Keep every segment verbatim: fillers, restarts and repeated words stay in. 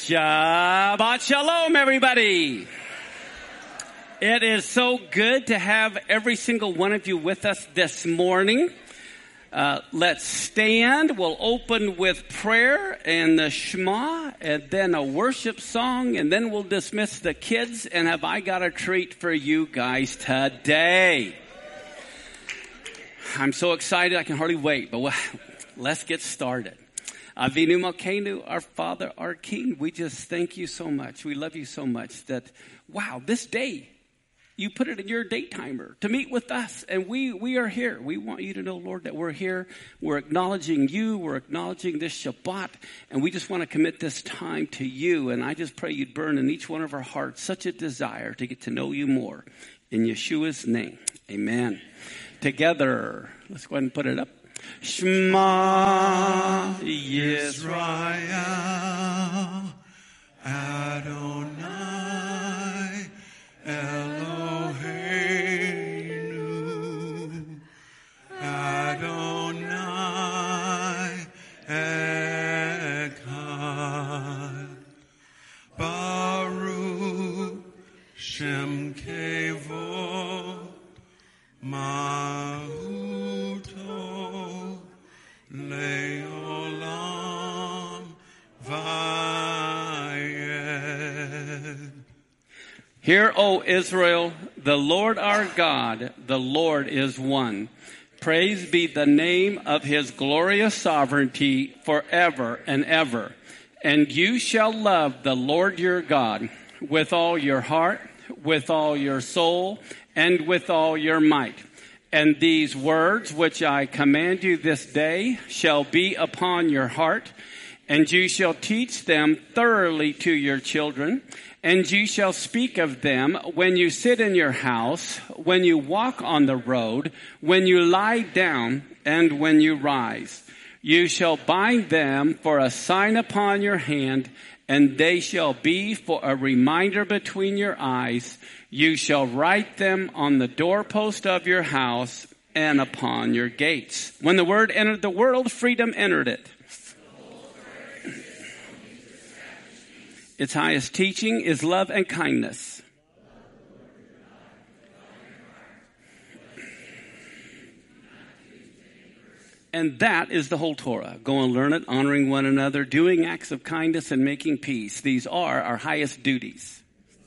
Shabbat Shalom, everybody. It is so good to have every single one of you with us this morning. Uh, let's stand. We'll open with prayer and the Shema, and then a worship song, and then we'll dismiss the kids. And have I got a treat for you guys today? I'm so excited I can hardly wait, but let's get started. Avinu Malkeinu, our Father, our King, we just thank you so much. We love you so much that, wow, this day, you put it in your date timer to meet with us, and we, we are here. We want you to know, Lord, that we're here. We're acknowledging you. We're acknowledging this Shabbat, and we just want to commit this time to you, and I just pray you'd burn in each one of our hearts such a desire to get to know you more. In Yeshua's name, amen. Together, let's go ahead and put it up. Shema Yisrael, Adonai Eloheinu, Adonai Echad, Baruch Shem Kevod Mahuto Leolam Vayed. Hear, O Israel, the Lord our God, the Lord is one. Praise be the name of his glorious sovereignty forever and ever. And you shall love the Lord your God with all your heart, with all your soul, and with all your might. And these words which I command you this day shall be upon your heart, and you shall teach them thoroughly to your children, and you shall speak of them when you sit in your house, when you walk on the road, when you lie down, and when you rise. You shall bind them for a sign upon your hand, and they shall be for a reminder between your eyes. You shall write them on the doorpost of your house and upon your gates. When the word entered the world, freedom entered it. Its highest teaching is love and kindness. And that is the whole Torah. Go and learn it, honoring one another, doing acts of kindness, and making peace. These are our highest duties.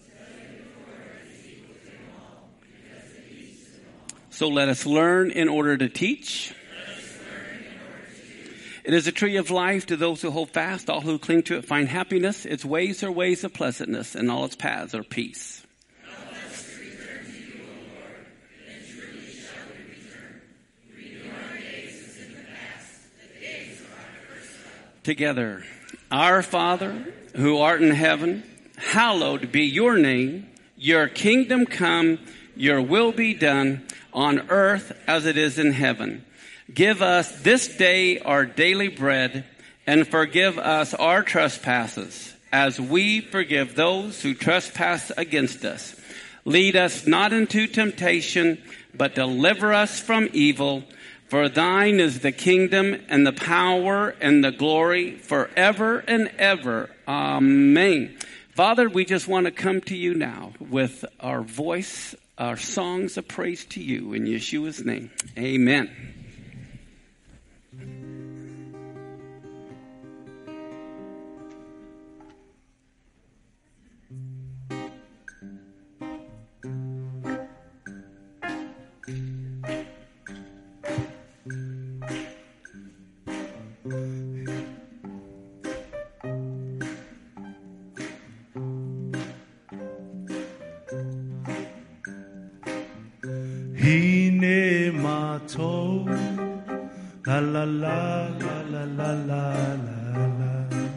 So let us learn in order to teach. It is a tree of life to those who hold fast. All who cling to it find happiness. Its ways are ways of pleasantness, and all its paths are peace. Together, our Father, who art in heaven, hallowed be your name. Your kingdom come, your will be done on earth as it is in heaven. Give us this day our daily bread, and forgive us our trespasses, as we forgive those who trespass against us. Lead us not into temptation, but deliver us from evil. For thine is the kingdom and the power and the glory forever and ever. Amen. Father, we just want to come to you now with our voice, our songs of praise to you in Yeshua's name. Amen. Hine mato, la la la la la la la la.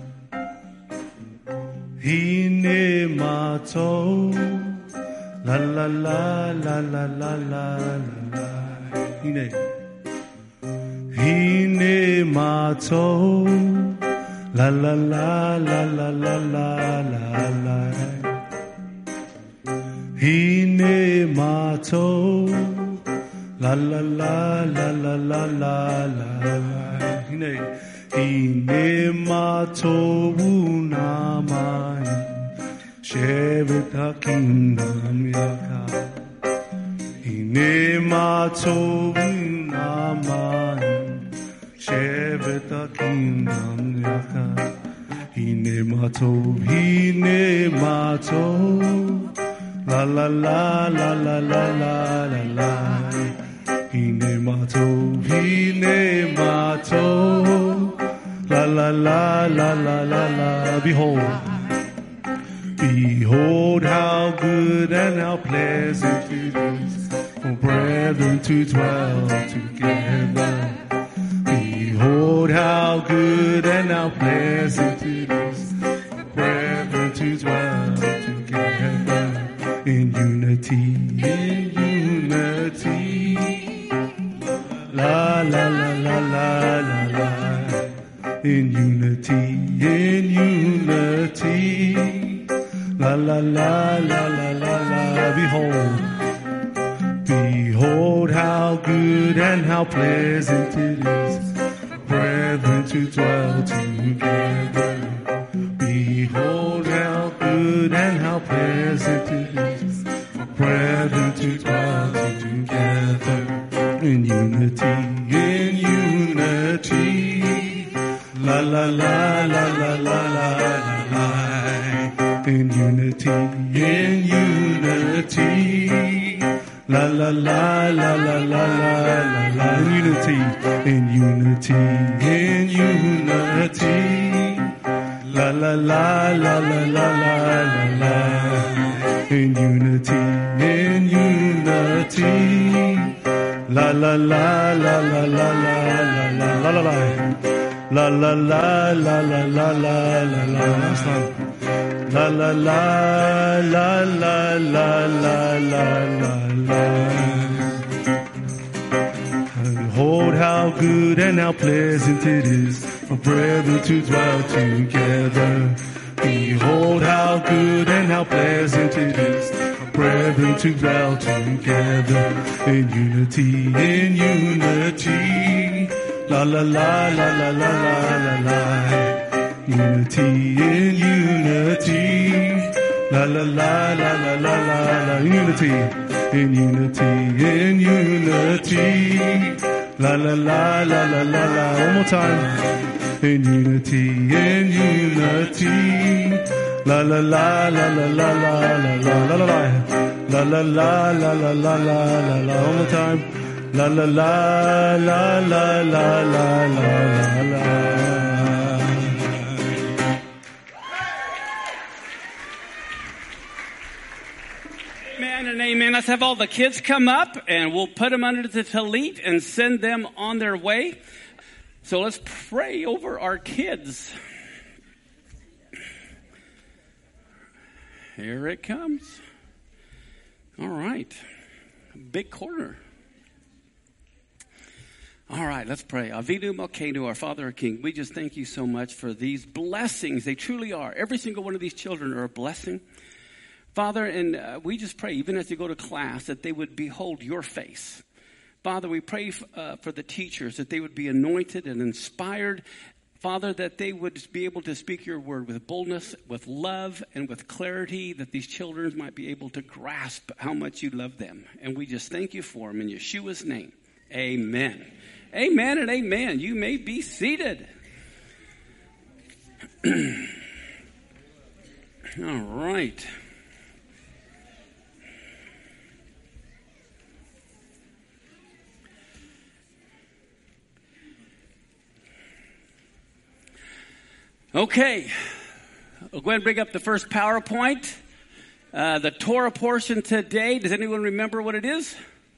Hine mato, la la la la la la la la. Hine, hine mato, la la la la la la la la. Hine mato, la la la la la la la la. Hine, Hine matobu namai, share the kingdom yaka. Hine matobu namai, share the kingdom yaka. Hine matov, hine matov, la la la la la la la la la. Hine matov, hine matov, la la la la la la la. Behold, behold how good and how pleasant it is for brethren to dwell together. Behold how good and how pleasant it is for brethren to dwell together in unity, in unity. La la la la la la la. In unity, in unity. La la la la la la la. Behold, behold how good and how pleasant it is for brethren to dwell together. Behold how good and how pleasant it is for brethren to dwell together. In unity, in unity, la la la la la la la la. In unity, in unity, la la la la la la la la. In unity, in unity, in unity, la la la la la la la la. In unity, in unity. La la la la la la la la la la la la la la la la la la la la. La la la la la la la la la. Behold how good and how pleasant it is for brethren to dwell together. Behold how good and how pleasant it is for brethren to dwell together in unity, in unity. La la la la la la la la la. Unity, in unity. La la la la la la la la. Unity, in unity, in unity. La la la la la la la. One more time. In unity, in unity, la la la la la la la la la la la la la la la la la la la. One more time. La la la la la la la la la. Amen and amen. Let's have all the kids come up and we'll put them under the tallit and send them on their way. So let's pray over our kids. Here it comes. All right. Big corner. All right, let's pray. Avinu Malkeinu, our Father, our King, we just thank you so much for these blessings. They truly are. Every single one of these children are a blessing. Father, and uh, we just pray, even as they go to class, that they would behold your face. Father, we pray f- uh, for the teachers, that they would be anointed and inspired. Father, that they would be able to speak your word with boldness, with love, and with clarity, that these children might be able to grasp how much you love them. And we just thank you for them in Yeshua's name. Amen. Amen and amen. You may be seated. All right. Okay, we'll go ahead and bring up the first PowerPoint. Uh, the Torah portion today, does anyone remember what it is?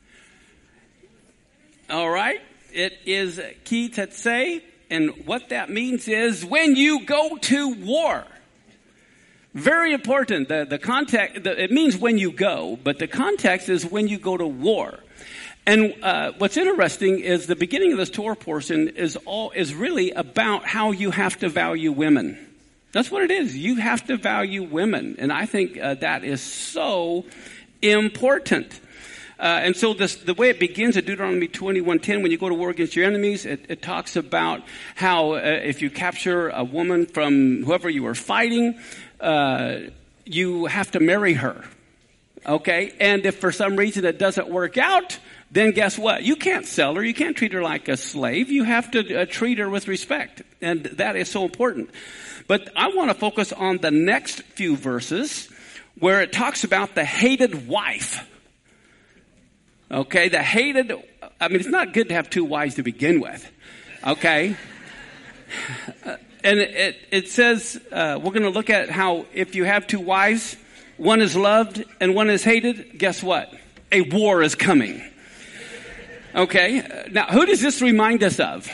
All right, it is Ki Tetzei, and what that means is when you go to war. Very important. The, the context, the, it means when you go, but the context is when you go to war. And uh, what's interesting is the beginning of this Torah portion is all is really about how you have to value women. That's what it is. You have to value women, and I think uh, that is so important. Uh, and so this, the way it begins at Deuteronomy twenty-one ten, when you go to war against your enemies, it, it talks about how uh, if you capture a woman from whoever you were fighting, uh, you have to marry her. Okay? And if for some reason it doesn't work out, then guess what? You can't sell her. You can't treat her like a slave. You have to uh, treat her with respect. And that is so important. But I want to focus on the next few verses where it talks about the hated wife. Okay, the hated, I mean, it's not good to have two wives to begin with. Okay? And it, it says, uh, we're going to look at how if you have two wives, one is loved and one is hated, guess what? A war is coming. Okay, now who does this remind us of?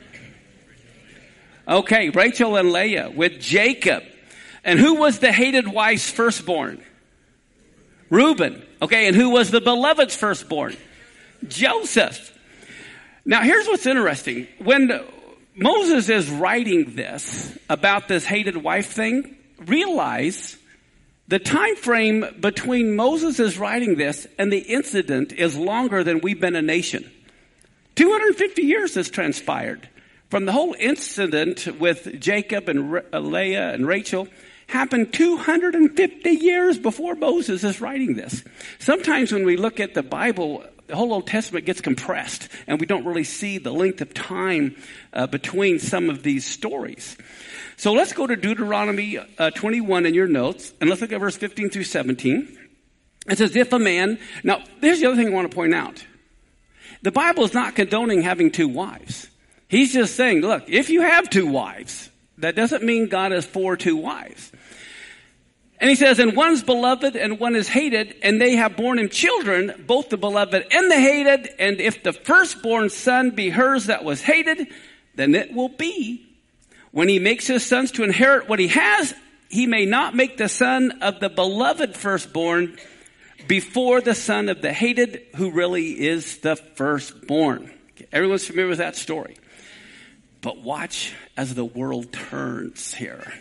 Okay, Rachel and Leah with Jacob. And who was the hated wife's firstborn? Reuben. Okay, and who was the beloved's firstborn? Joseph. Now here's what's interesting. When Moses is writing this about this hated wife thing, realize the time frame between Moses is writing this and the incident is longer than we've been a nation. two hundred fifty years has transpired. From the whole incident with Jacob and Re- uh, Leah and Rachel happened two hundred fifty years before Moses is writing this. Sometimes when we look at the Bible, the whole Old Testament gets compressed and we don't really see the length of time uh, between some of these stories. So let's go to Deuteronomy uh, twenty-one in your notes, and let's look at verse fifteen through seventeen. It says, if a man... Now, here's the other thing I want to point out. The Bible is not condoning having two wives. He's just saying, look, if you have two wives, that doesn't mean God is for two wives. And he says, and one's beloved and one is hated, and they have borne him children, both the beloved and the hated. And if the firstborn son be hers that was hated, then it will be, when he makes his sons to inherit what he has, he may not make the son of the beloved firstborn before the son of the hated, who really is the firstborn. Okay, everyone's familiar with that story. But watch as the world turns here.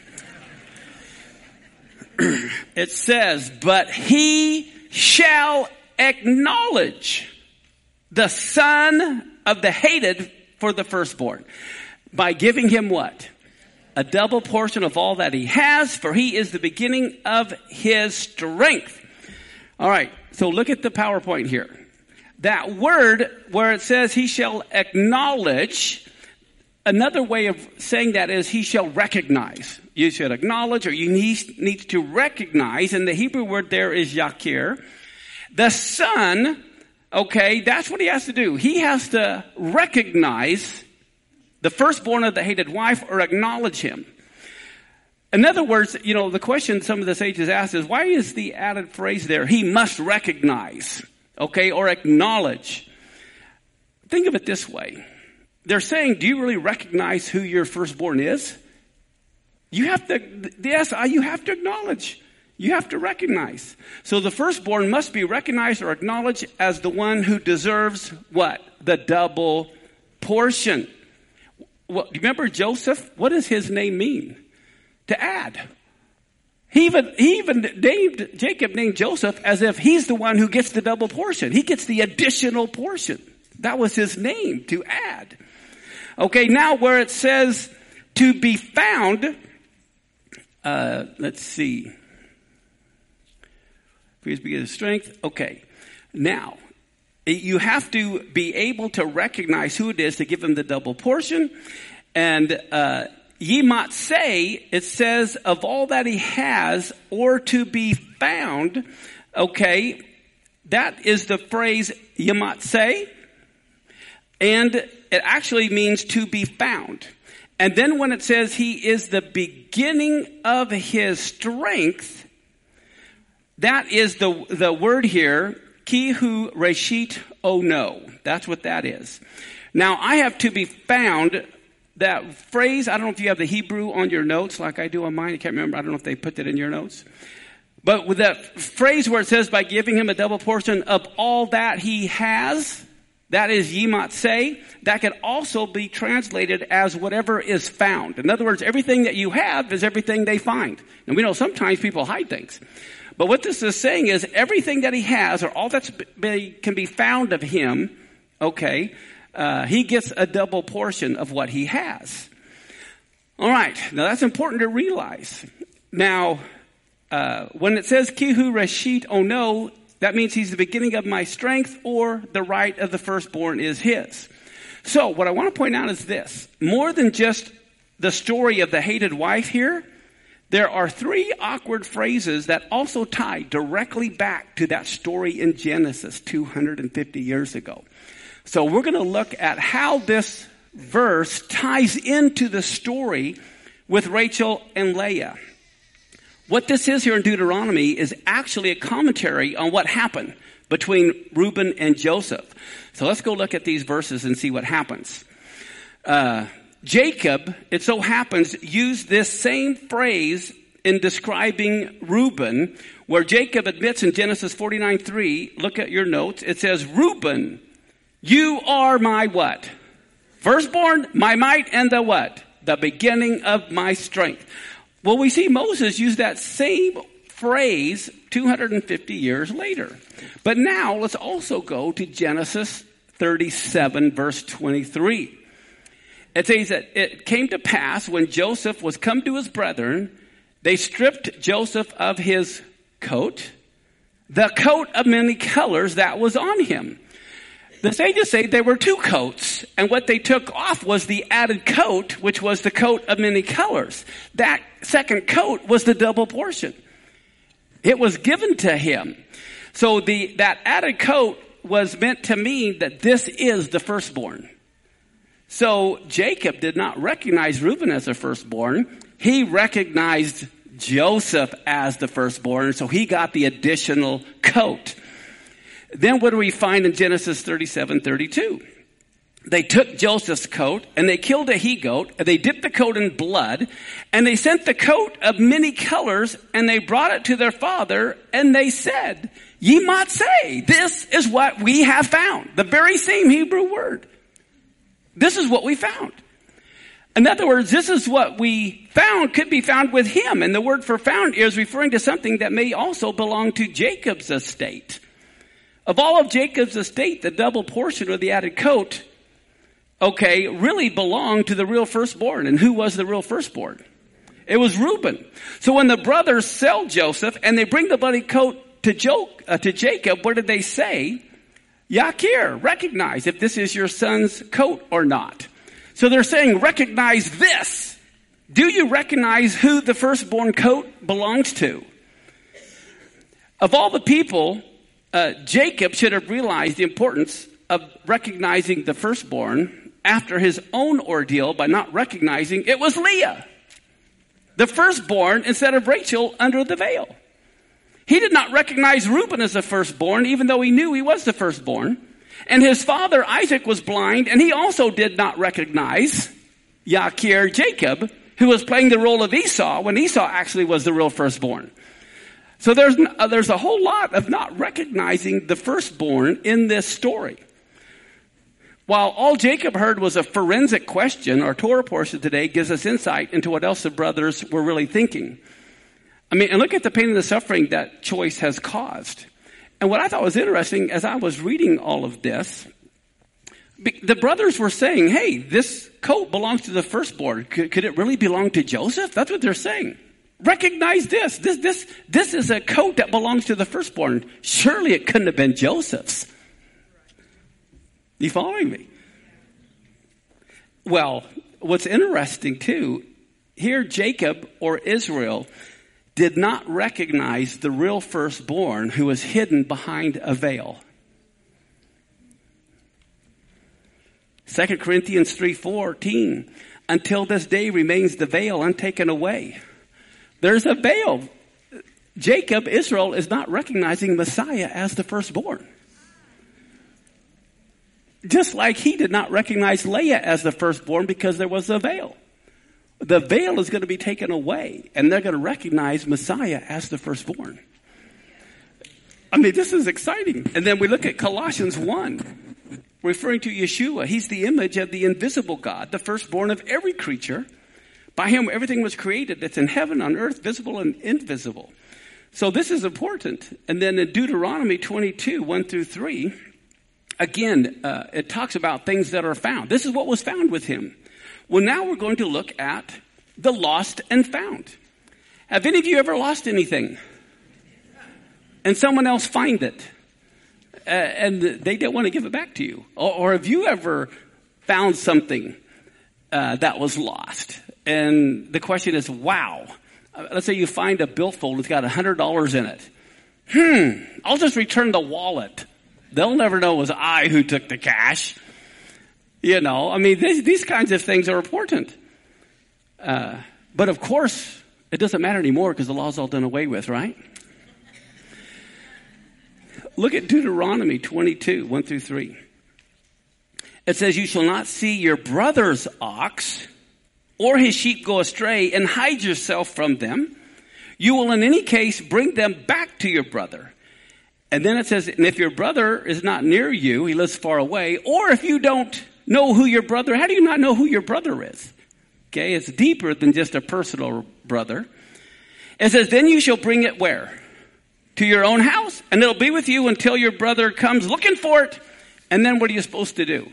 It says, but he shall acknowledge the son of the hated for the firstborn by giving him what? A double portion of all that he has, for he is the beginning of his strength. All right, so look at the PowerPoint here. That word where it says he shall acknowledge, another way of saying that is he shall recognize. You should acknowledge, or you need, need to recognize, and the Hebrew word there is yakir. The son, okay, that's what he has to do. He has to recognize the firstborn of the hated wife, or acknowledge him. In other words, you know, the question some of the sages ask is, why is the added phrase there, he must recognize, okay, or acknowledge? Think of it this way. They're saying, do you really recognize who your firstborn is? You have to, yes, you have to acknowledge. You have to recognize. So the firstborn must be recognized or acknowledged as the one who deserves what? The double portion. Well, do you remember Joseph? What does his name mean? To add. He even, he even named, Jacob named Joseph as if he's the one who gets the double portion. He gets the additional portion. That was his name, to add. Okay, now where it says to be found, uh, let's see. Please be his strength. Okay, now, you have to be able to recognize who it is to give him the double portion. And uh, ye might say, it says, of all that he has, or to be found. Okay, that is the phrase ye might say. And it actually means to be found. And then when it says he is the beginning of his strength, that is the, the word here, Kihu Reshit Ono. That's what that is. Now, I have to be found. That phrase, I don't know if you have the Hebrew on your notes like I do on mine. I can't remember. I don't know if they put that in your notes. But with that phrase where it says by giving him a double portion of all that he has, that is ye might say, that could also be translated as whatever is found. In other words, everything that you have is everything they find. And we know sometimes people hide things. But what this is saying is everything that he has, or all that can be found of him, okay, uh, he gets a double portion of what he has. All right, now that's important to realize. Now, uh, when it says Kihu Reshit Ono, that means he's the beginning of my strength, or the right of the firstborn is his. So what I want to point out is this. More than just the story of the hated wife here, there are three awkward phrases that also tie directly back to that story in Genesis two hundred fifty years ago. So we're going to look at how this verse ties into the story with Rachel and Leah. What this is here in Deuteronomy is actually a commentary on what happened between Reuben and Joseph. So let's go look at these verses and see what happens. Uh, Jacob, it so happens, used this same phrase in describing Reuben, where Jacob admits in Genesis forty-nine three, look at your notes, it says, Reuben, you are my what? Firstborn, my might, and the what? The beginning of my strength. Well, we see Moses use that same phrase two hundred fifty years later. But now let's also go to Genesis thirty-seven, verse twenty-three. It says that it came to pass when Joseph was come to his brethren, they stripped Joseph of his coat, the coat of many colors that was on him. The sages say there were two coats, and what they took off was the added coat, which was the coat of many colors. That second coat was the double portion. It was given to him. So the that added coat was meant to mean that this is the firstborn. So Jacob did not recognize Reuben as the firstborn. He recognized Joseph as the firstborn, so he got the additional coat. Then what do we find in Genesis thirty-seven thirty-two? They took Joseph's coat and they killed a he-goat, and they dipped the coat in blood, and they sent the coat of many colors, and they brought it to their father, and they said, ye might say, this is what we have found. The very same Hebrew word. This is what we found. In other words, this is what we found could be found with him. And the word for found is referring to something that may also belong to Jacob's estate. Of all of Jacob's estate, the double portion or the added coat, okay, really belonged to the real firstborn. And who was the real firstborn? It was Reuben. So when the brothers sell Joseph and they bring the bloody coat to, jo- uh, to Jacob, what did they say? Yakir, recognize if this is your son's coat or not. So they're saying, recognize this. Do you recognize who the firstborn coat belongs to? Of all the people, uh, Jacob should have realized the importance of recognizing the firstborn after his own ordeal by not recognizing it was Leah, the firstborn, instead of Rachel under the veil. He did not recognize Reuben as the firstborn, even though he knew he was the firstborn. And his father Isaac was blind, and he also did not recognize Yakir, Jacob, who was playing the role of Esau when Esau actually was the real firstborn. So there's uh, there's a whole lot of not recognizing the firstborn in this story. While all Jacob heard was a forensic question, our Torah portion today gives us insight into what else the brothers were really thinking. I mean, and look at the pain and the suffering that choice has caused. And what I thought was interesting as I was reading all of this, the brothers were saying, hey, this coat belongs to the firstborn. Could, could it really belong to Joseph? That's what they're saying. Recognize this. This, this, this is a coat that belongs to the firstborn. Surely it couldn't have been Joseph's. You following me? Well, what's interesting too, here Jacob or Israel did not recognize the real firstborn who was hidden behind a veil. Second Corinthians three fourteen, until this day remains the veil untaken away. There's a veil. Jacob, Israel, is not recognizing Messiah as the firstborn. Just like he did not recognize Leah as the firstborn because there was a veil. The veil is going to be taken away, and they're going to recognize Messiah as the firstborn. I mean, this is exciting. And then we look at Colossians one, referring to Yeshua. He's the image of the invisible God, the firstborn of every creature. By him, everything was created that's in heaven, on earth, visible and invisible. So this is important. And then in Deuteronomy twenty-two, one through three, again, uh, it talks about things that are found. This is what was found with him. Well, now we're going to look at the lost and found. Have any of you ever lost anything? And someone else find it? Uh, and they don't want to give it back to you. Or, or have you ever found something uh, that was lost? And the question is, wow. Uh, let's say you find a billfold that's got one hundred dollars in it. Hmm, I'll just return the wallet. They'll never know it was I who took the cash. You know, I mean, these, these kinds of things are important. Uh, but of course, it doesn't matter anymore because the law's all done away with, right? Look at Deuteronomy twenty-two, one through three. It says, you shall not see your brother's ox or his sheep go astray and hide yourself from them. You will in any case bring them back to your brother. And then it says, and if your brother is not near you, he lives far away, or if you don't know who your brother, how do you not know who your brother is? Okay, it's deeper than just a personal brother. It says, then you shall bring it where? To your own house, and it'll be with you until your brother comes looking for it. And then what are you supposed to do?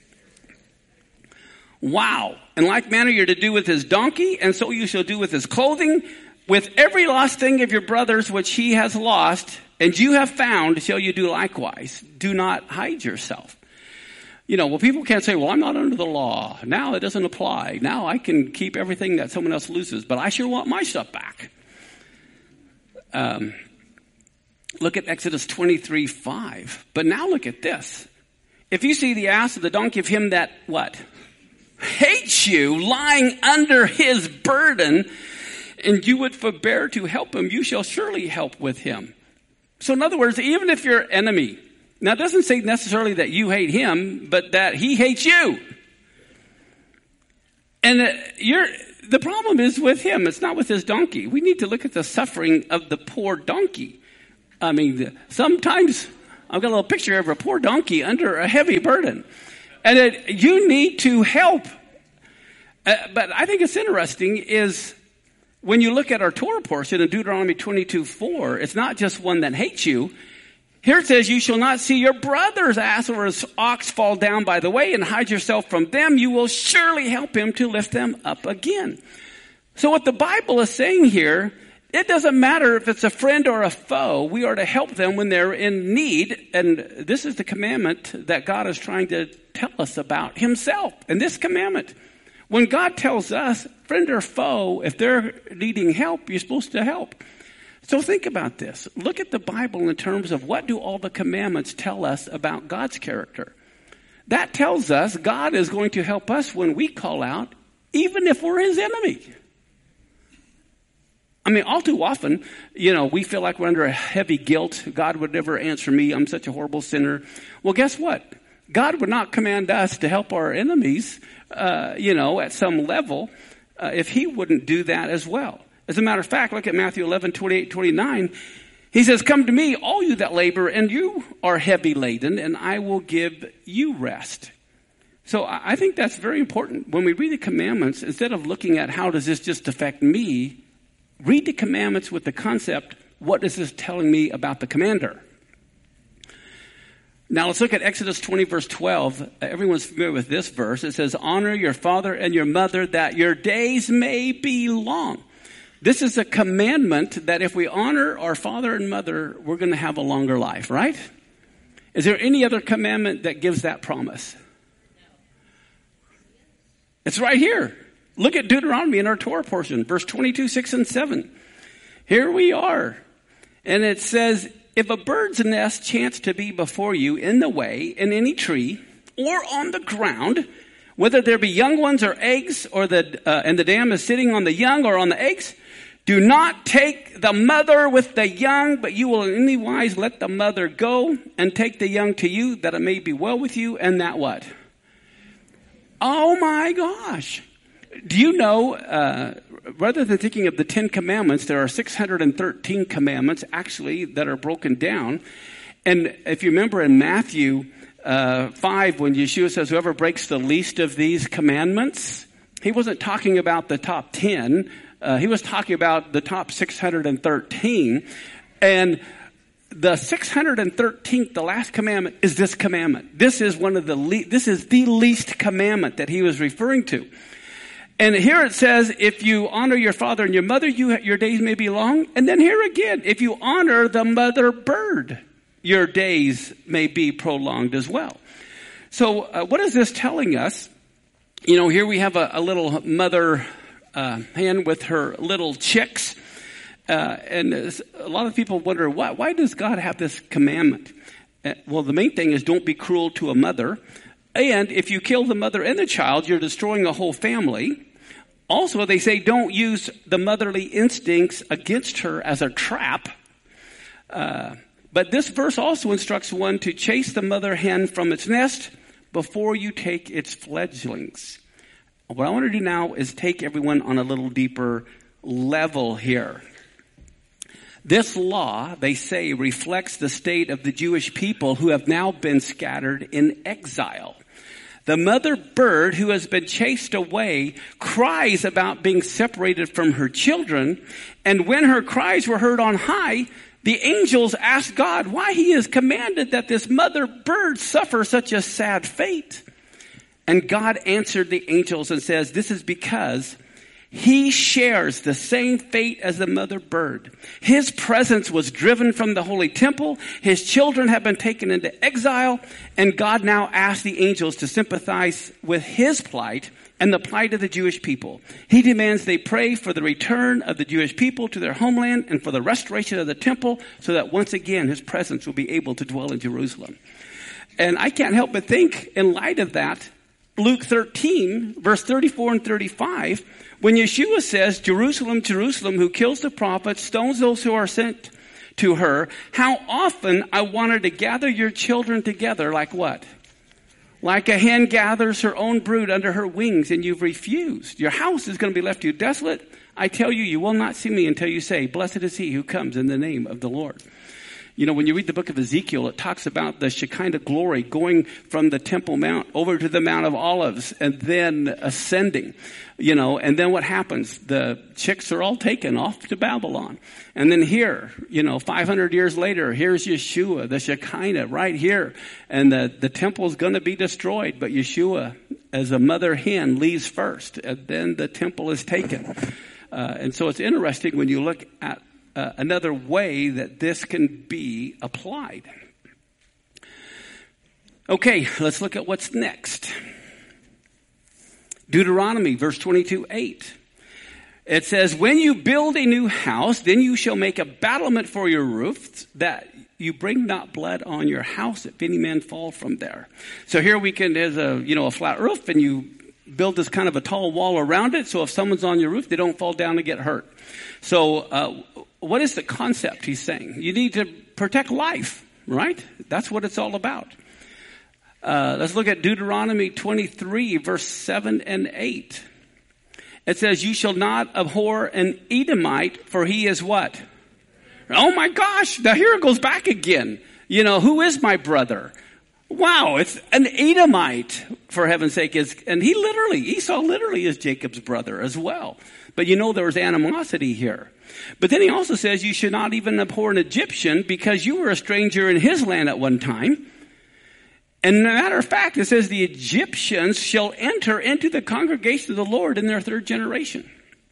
Wow. In like manner you're to do with his donkey, and so you shall do with his clothing. With every lost thing of your brother's which he has lost, and you have found, shall you do likewise. Do not hide yourself. You know, well, people can't say, well, I'm not under the law. Now it doesn't apply. Now I can keep everything that someone else loses, but I sure want my stuff back. Um, look at Exodus twenty-three, five. But now look at this. If you see the ass or the donkey of him that, what? Hates you, lying under his burden, and you would forbear to help him, you shall surely help with him. So in other words, even if you're enemy, now it doesn't say necessarily that you hate him, but that he hates you. And uh, you're, the problem is with him. It's not with his donkey. We need to look at the suffering of the poor donkey. I mean, the, sometimes I've got a little picture of a poor donkey under a heavy burden. And it, you need to help. Uh, but I think it's interesting is when you look at our Torah portion in Deuteronomy twenty-two, four, it's not just one that hates you. Here it says, you shall not see your brother's ass or his ox fall down by the way and hide yourself from them. You will surely help him to lift them up again. So what the Bible is saying here, it doesn't matter if it's a friend or a foe. We are to help them when they're in need. And this is the commandment that God is trying to tell us about himself. And this commandment, when God tells us, friend or foe, if they're needing help, you're supposed to help. So think about this. Look at the Bible in terms of what do all the commandments tell us about God's character. That tells us God is going to help us when we call out, even if we're his enemy. I mean, all too often, you know, we feel like we're under a heavy guilt. God would never answer me. I'm such a horrible sinner. Well, guess what? God would not command us to help our enemies, uh, you know, at some level, uh, if he wouldn't do that as well. As a matter of fact, look at Matthew eleven, twenty-eight, twenty-nine. He says, come to me, all you that labor, and you are heavy laden, and I will give you rest. So I think that's very important. When we read the commandments, instead of looking at how does this just affect me, read the commandments with the concept, what is this telling me about the commander? Now let's look at Exodus twenty, verse twelve. Everyone's familiar with this verse. It says, honor your father and your mother that your days may be long. This is a commandment that if we honor our father and mother, we're going to have a longer life, right? Is there any other commandment that gives that promise? It's right here. Look at Deuteronomy in our Torah portion, verse twenty-two, six and seven. Here we are. And it says, if a bird's nest chance to be before you in the way, in any tree, or on the ground, whether there be young ones or eggs, or the uh, and the dam is sitting on the young or on the eggs, do not take the mother with the young, but you will in any wise let the mother go and take the young to you, that it may be well with you, and that what? Oh my gosh. Do you know, uh, rather than thinking of the Ten Commandments, there are six hundred thirteen commandments actually that are broken down. And if you remember in Matthew uh, five, when Yeshua says, whoever breaks the least of these commandments, he wasn't talking about the top ten. uh, he was talking about the top six hundred thirteen. And the six hundred thirteenth, the last commandment, is this commandment. This is one of the, le- this is the least commandment that he was referring to. And here it says, if you honor your father and your mother, you, your days may be long. And then here again, if you honor the mother bird, your days may be prolonged as well. So uh, what is this telling us? You know, here we have a, a little mother uh, hen with her little chicks. Uh, and a lot of people wonder, why, why does God have this commandment? Uh, well, the main thing is don't be cruel to a mother. And if you kill the mother and the child, you're destroying a whole family. Also, they say don't use the motherly instincts against her as a trap. Uh, but this verse also instructs one to chase the mother hen from its nest before you take its fledglings. What I want to do now is take everyone on a little deeper level here. This law, they say, reflects the state of the Jewish people who have now been scattered in exile. The mother bird who has been chased away cries about being separated from her children. And when her cries were heard on high, the angels asked God why he has commanded that this mother bird suffer such a sad fate. And God answered the angels and says, this is because he shares the same fate as the mother bird. His presence was driven from the holy temple. His children have been taken into exile. And God now asks the angels to sympathize with his plight and the plight of the Jewish people. He demands they pray for the return of the Jewish people to their homeland and for the restoration of the temple so that once again his presence will be able to dwell in Jerusalem. And I can't help but think, in light of that, Luke thirteen, verse thirty-four and thirty-five, when Yeshua says, Jerusalem, Jerusalem, who kills the prophets, stones those who are sent to her, how often I wanted to gather your children together like what? Like a hen gathers her own brood under her wings, and you've refused. Your house is going to be left to you desolate. I tell you, you will not see me until you say, blessed is he who comes in the name of the Lord. You know, when you read the book of Ezekiel, it talks about the Shekinah glory going from the Temple Mount over to the Mount of Olives and then ascending, you know, and then what happens? The chicks are all taken off to Babylon. And then here, you know, five hundred years later, here's Yeshua, the Shekinah right here. And the, the temple's going to be destroyed, but Yeshua, as a mother hen, leaves first, and then the temple is taken. Uh, and so it's interesting when you look at Uh, another way that this can be applied. Okay, let's look at what's next. Deuteronomy, verse twenty-two, eight. It says, when you build a new house, then you shall make a battlement for your roof, that you bring not blood on your house if any man fall from there. So here we can, there's a, you know, a flat roof, and you build this kind of a tall wall around it, so if someone's on your roof, they don't fall down and get hurt. So, uh, what is the concept he's saying? You need to protect life, right? That's what it's all about. Uh, let's look at Deuteronomy twenty-three, verse seven and eight. It says, you shall not abhor an Edomite, for he is what? Oh my gosh, now here it goes back again. You know, who is my brother? Wow, it's an Edomite, for heaven's sake. Is, and he literally, Esau literally is Jacob's brother as well. But you know there was animosity here. But then he also says you should not even abhor an Egyptian because you were a stranger in his land at one time. And as a matter of fact, it says the Egyptians shall enter into the congregation of the Lord in their third generation.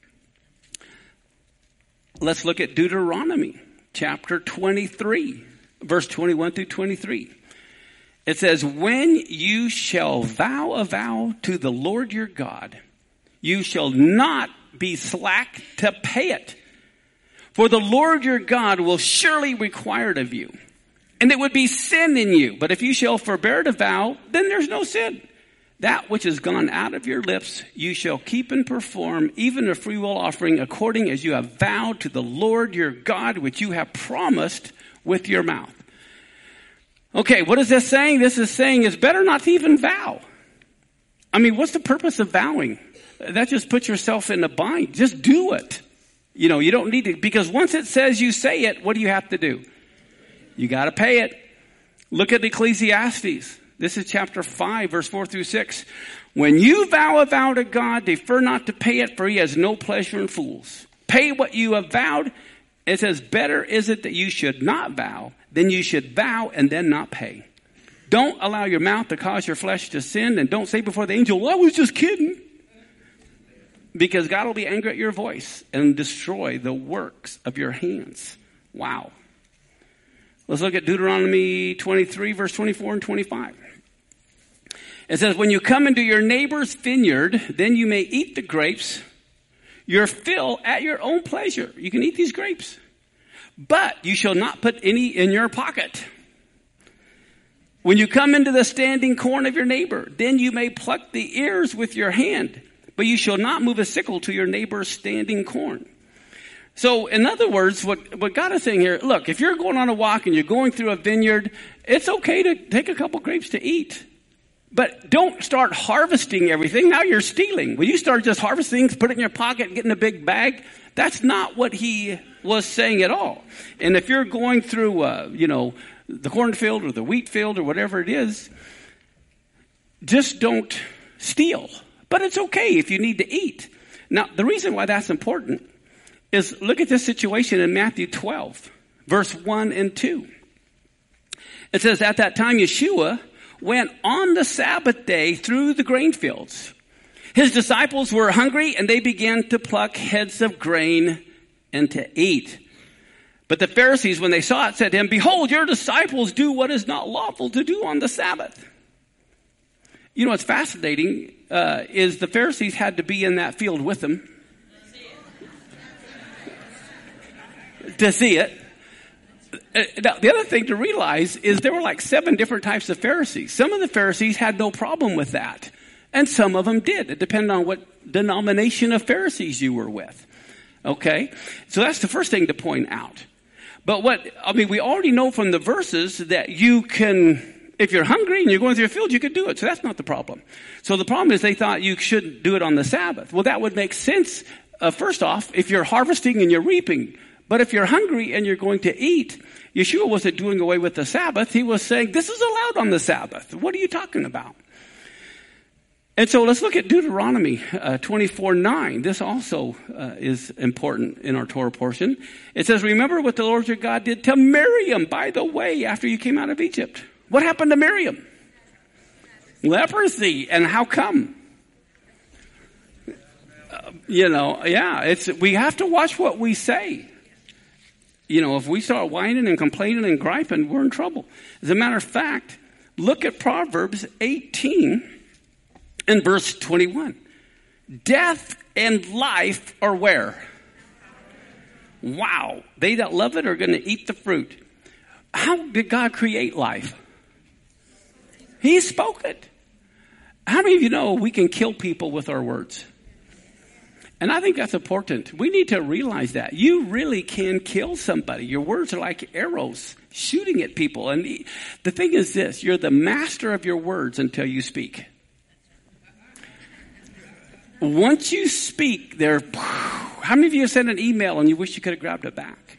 Let's look at Deuteronomy chapter twenty-three, verse twenty-one through twenty-three. It says, when you shall vow a vow to the Lord your God, you shall not be slack to pay it. For the Lord your God will surely require it of you. And it would be sin in you. But if you shall forbear to vow, then there's no sin. That which has gone out of your lips, you shall keep and perform, even a freewill offering, according as you have vowed to the Lord your God, which you have promised with your mouth. Okay, what is this saying? This is saying it's better not to even vow. I mean, what's the purpose of vowing? That just puts yourself in a bind. Just do it. You know, you don't need to, because once it says you say it, what do you have to do? You got to pay it. Look at Ecclesiastes. This is chapter five, verse four through six. When you vow a vow to God, defer not to pay it, for he has no pleasure in fools. Pay what you have vowed. It says, better is it that you should not vow than you should vow and then not pay. Don't allow your mouth to cause your flesh to sin, and don't say before the angel, well, I was just kidding. Because God will be angry at your voice and destroy the works of your hands. Wow. Let's look at Deuteronomy twenty-three, verse twenty-four and twenty-five. It says, when you come into your neighbor's vineyard, then you may eat the grapes, your fill at your own pleasure. You can eat these grapes. But you shall not put any in your pocket. When you come into the standing corn of your neighbor, then you may pluck the ears with your hand. But you shall not move a sickle to your neighbor's standing corn. So, in other words, what, what God is saying here, look, if you're going on a walk and you're going through a vineyard, it's okay to take a couple grapes to eat. But don't start harvesting everything. Now you're stealing. When you start just harvesting, put it in your pocket, get in a big bag, that's not what he was saying at all. And if you're going through, uh, you know, the cornfield or the wheat field or whatever it is, just don't steal. But it's okay if you need to eat. Now, the reason why that's important is look at this situation in Matthew twelve, verse one and two. It says, at that time, Yeshua went on the Sabbath day through the grain fields. His disciples were hungry, and they began to pluck heads of grain and to eat. But the Pharisees, when they saw it, said to him, behold, your disciples do what is not lawful to do on the Sabbath. You know what's fascinating uh, is the Pharisees had to be in that field with them to see it. Now, the other thing to realize is there were like seven different types of Pharisees. Some of the Pharisees had no problem with that, and some of them did. It depended on what denomination of Pharisees you were with. Okay? So that's the first thing to point out. But what, I mean, we already know from the verses that you can, if you're hungry and you're going through a field, you could do it. So that's not the problem. So the problem is they thought you shouldn't do it on the Sabbath. Well, that would make sense, uh, first off, if you're harvesting and you're reaping. But if you're hungry and you're going to eat, Yeshua wasn't doing away with the Sabbath. He was saying, this is allowed on the Sabbath. What are you talking about? And so let's look at Deuteronomy uh, twenty-four nine. This also uh, is important in our Torah portion. It says, remember what the Lord your God did to Miriam, by the way, after you came out of Egypt. What happened to Miriam? Leprosy. And how come? Uh, you know, yeah, it's we have to watch what we say. You know, if we start whining and complaining and griping, we're in trouble. As a matter of fact, look at Proverbs eighteen and verse twenty-one. Death and life are where? Wow. They that love it are going to eat the fruit. How did God create life? He spoke it. How many of you know we can kill people with our words? And I think that's important. We need to realize that. You really can kill somebody. Your words are like arrows shooting at people. And the thing is this, you're the master of your words until you speak. Once you speak, there, how many of you have sent an email and you wish you could have grabbed it back?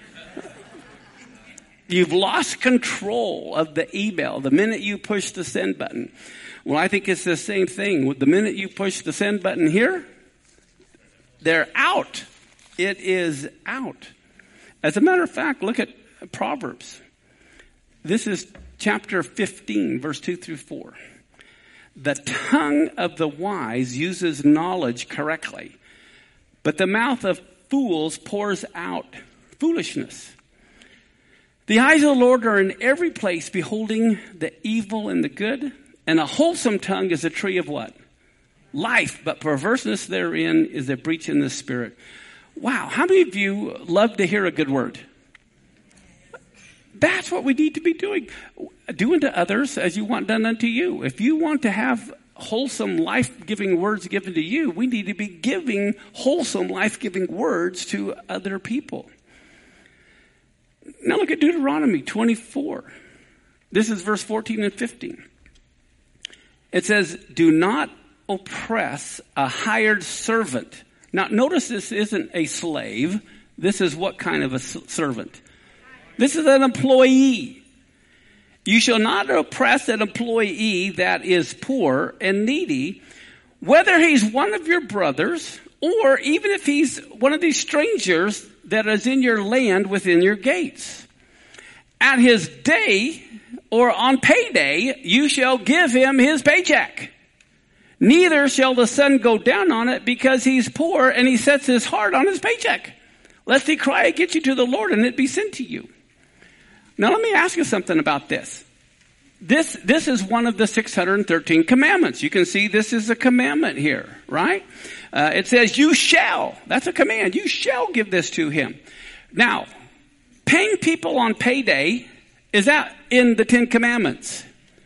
You've lost control of the email the minute you push the send button. Well, I think it's the same thing. The minute you push the send button here, they're out. It is out. As a matter of fact, look at Proverbs. This is chapter fifteen, verse two through four. The tongue of the wise uses knowledge correctly, but the mouth of fools pours out foolishness. The eyes of the Lord are in every place, beholding the evil and the good, and a wholesome tongue is a tree of what? Life, but perverseness therein is a breach in the spirit. Wow, how many of you love to hear a good word? That's what we need to be doing. Do unto others as you want done unto you. If you want to have wholesome, life-giving words given to you, we need to be giving wholesome, life-giving words to other people. Now look at Deuteronomy twenty-four. This is verse fourteen and fifteen. It says, do not oppress a hired servant. Now notice this isn't a slave. This is what kind of a servant? This is an employee. You shall not oppress an employee that is poor and needy, whether he's one of your brothers or even if he's one of these strangers that is in your land within your gates. At his day or on payday, you shall give him his paycheck. Neither shall the sun go down on it because he's poor and he sets his heart on his paycheck. Lest he cry against you to the Lord and it be sent to you. Now let me ask you something about this. This, this is one of the six hundred thirteen commandments. You can see this is a commandment here, right? Uh, it says, you shall. That's a command. You shall give this to him. Now, paying people on payday, is that in the Ten Commandments?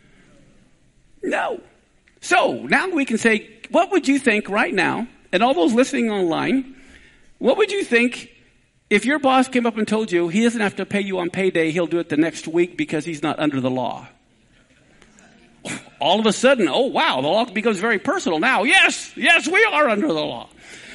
No. So now we can say, what would you think right now, and all those listening online, what would you think if your boss came up and told you he doesn't have to pay you on payday, he'll do it the next week because he's not under the law? All of a sudden, oh wow, the law becomes very personal now. Yes, yes, we are under the law.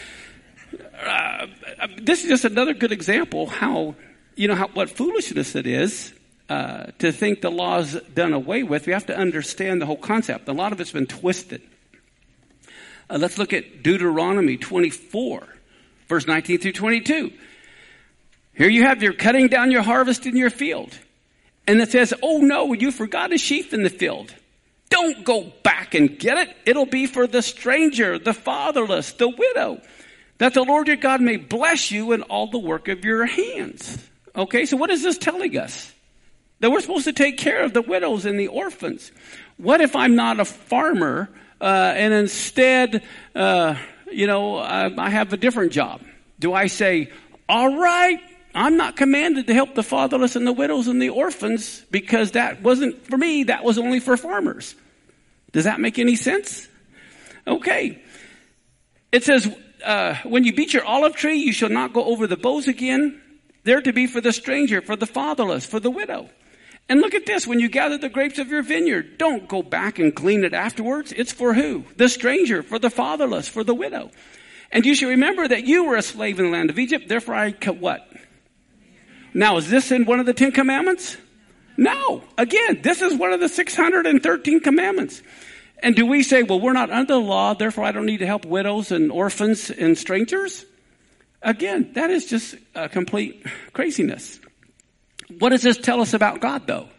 Uh, this is just another good example how, you know, how, what foolishness it is uh, to think the law's done away with. We have to understand the whole concept. A lot of it's been twisted. Uh, let's look at Deuteronomy twenty-four, verse nineteen through twenty-two. Here you have, you're cutting down your harvest in your field. And it says, oh no, you forgot a sheaf in the field. Don't go back and get it. It'll be for the stranger, the fatherless, the widow, that the Lord your God may bless you in all the work of your hands. Okay, so what is this telling us? That we're supposed to take care of the widows and the orphans. What if I'm not a farmer uh, and instead, uh, you know, I, I have a different job? Do I say, all right, I'm not commanded to help the fatherless and the widows and the orphans because that wasn't for me. That was only for farmers. Does that make any sense? Okay. It says, uh, when you beat your olive tree, you shall not go over the boughs again. They're to be for the stranger, for the fatherless, for the widow. And look at this. When you gather the grapes of your vineyard, don't go back and glean it afterwards. It's for who? The stranger, for the fatherless, for the widow. And you should remember that you were a slave in the land of Egypt. Therefore I cut what? Now, is this in one of the Ten Commandments? No. Again, this is one of the six hundred thirteen commandments. And do we say, well, we're not under the law, therefore I don't need to help widows and orphans and strangers? Again, that is just a complete craziness. What does this tell us about God, though?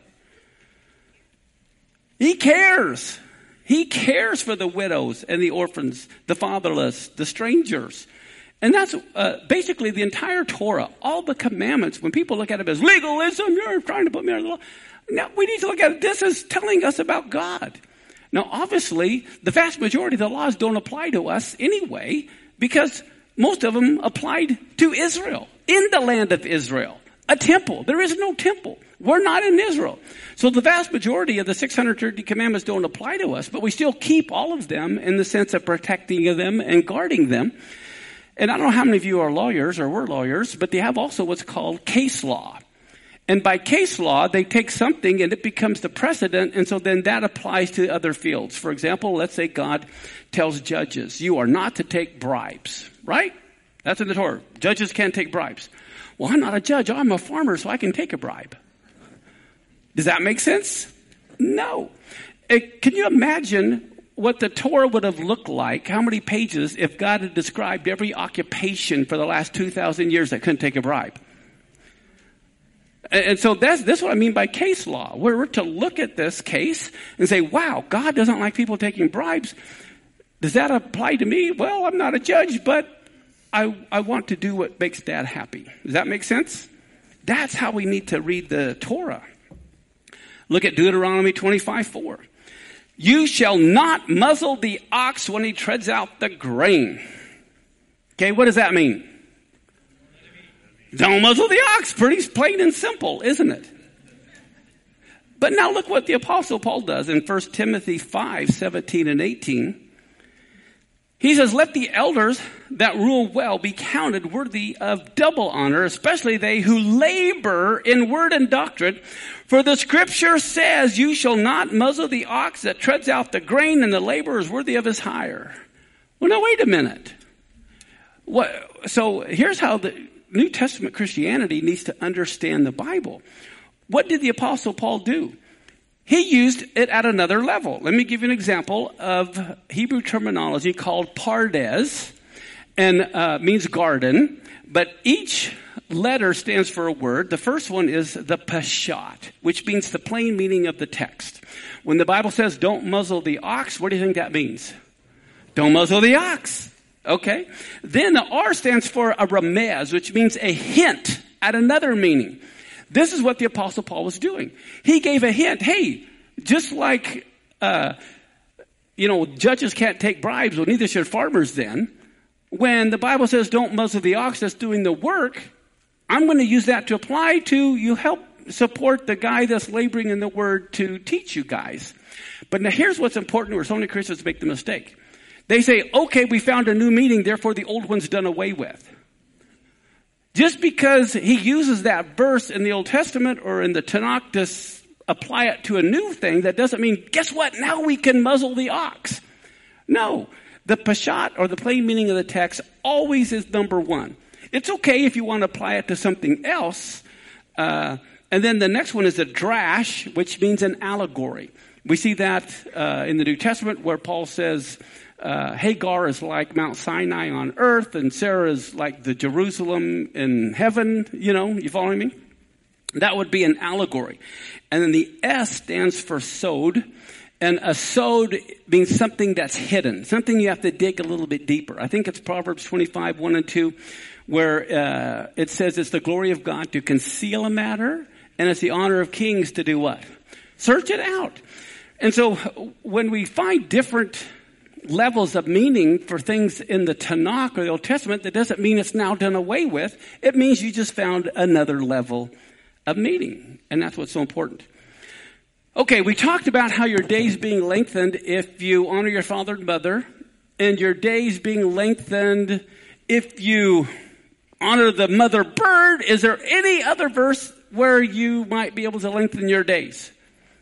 He cares. He cares for the widows and the orphans, the fatherless, the strangers. And that's uh, basically the entire Torah, all the commandments. When people look at it as legalism, you're trying to put me under the law. Now, we need to look at it. This is telling us about God. Now, obviously, the vast majority of the laws don't apply to us anyway, because most of them applied to Israel, in the land of Israel. A temple. There is no temple. We're not in Israel. So the vast majority of the six hundred thirty commandments don't apply to us, but we still keep all of them in the sense of protecting them and guarding them. And I don't know how many of you are lawyers or were lawyers, but they have also what's called case law. And by case law, they take something and it becomes the precedent, and so then that applies to other fields. For example, let's say God tells judges, you are not to take bribes, right? That's in the Torah. Judges can't take bribes. Well, I'm not a judge. I'm a farmer, so I can take a bribe. Does that make sense? No. It, can you imagine what the Torah would have looked like, how many pages, if God had described every occupation for the last two thousand years that couldn't take a bribe? And, and so that's, that's what I mean by case law. We're, we're to look at this case and say, wow, God doesn't like people taking bribes. Does that apply to me? Well, I'm not a judge, but I, I want to do what makes Dad happy. Does that make sense? That's how we need to read the Torah. Look at Deuteronomy twenty-five four. You shall not muzzle the ox when he treads out the grain. Okay, what does that mean? Don't muzzle the ox. Pretty plain and simple, isn't it? But now look what the Apostle Paul does in First Timothy five seventeen and eighteen. He says, let the elders that rule well be counted worthy of double honor, especially they who labor in word and doctrine. For the scripture says, you shall not muzzle the ox that treads out the grain, and the laborer is worthy of his hire. Well, now wait a minute. What, so here's how the New Testament Christianity needs to understand the Bible. What did the Apostle Paul do? he used it at another level. Let me give you an example of Hebrew terminology called pardes, and uh, means garden. But each letter stands for a word. The first one is the peshat, which means the plain meaning of the text. When the Bible says don't muzzle the ox, what do you think that means? Don't muzzle the ox. Okay. Then the R stands for a remez, which means a hint at another meaning. This is what the Apostle Paul was doing. He gave a hint. Hey, just like, uh, you know, judges can't take bribes, well, neither should farmers then. When the Bible says don't muzzle the ox that's doing the work, I'm going to use that to apply to you help support the guy that's laboring in the word to teach you guys. But now here's what's important where so many Christians make the mistake. They say, okay, we found a new meaning, therefore the old one's done away with. Just because he uses that verse in the Old Testament or in the Tanakh to s- apply it to a new thing, that doesn't mean, guess what, now we can muzzle the ox. No, the peshat, or the plain meaning of the text, always is number one. It's okay if you want to apply it to something else. Uh, and then the next one is a drash, which means an allegory. We see that uh, in the New Testament where Paul says, Uh, Hagar is like Mount Sinai on earth, and Sarah is like the Jerusalem in heaven. You know, you following me? That would be an allegory. And then the S stands for sod. And a sod means something that's hidden, something you have to dig a little bit deeper. I think it's Proverbs twenty-five, one and two, where uh, it says it's the glory of God to conceal a matter, and it's the honor of kings to do what? Search it out. And so when we find different levels of meaning for things in the Tanakh or the Old Testament, that doesn't mean it's now done away with. It means you just found another level of meaning. And that's what's so important. Okay, we talked about how your days being lengthened if you honor your father and mother, and your days being lengthened if you honor the mother bird. Is there any other verse where you might be able to lengthen your days?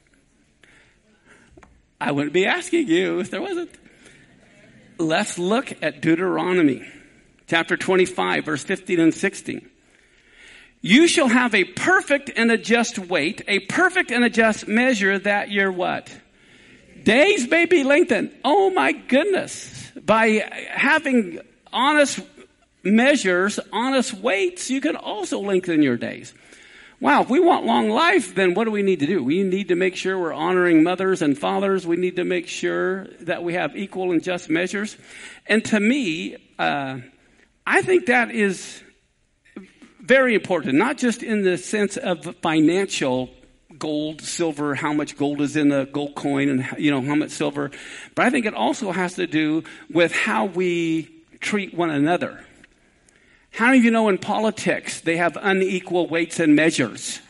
I wouldn't be asking you if there wasn't. Let's look at Deuteronomy chapter twenty-five, verse fifteen and sixteen. You shall have a perfect and a just weight, a perfect and a just measure, that your what? Days may be lengthened. Oh my goodness. By having honest measures, honest weights, you can also lengthen your days. Wow, if we want long life, then what do we need to do? We need to make sure we're honoring mothers and fathers. We need to make sure that we have equal and just measures. And to me, uh, I think that is very important, not just in the sense of financial gold, silver, how much gold is in a gold coin and, you know, how much silver. But I think it also has to do with how we treat one another. How many of you know in politics they have unequal weights and measures?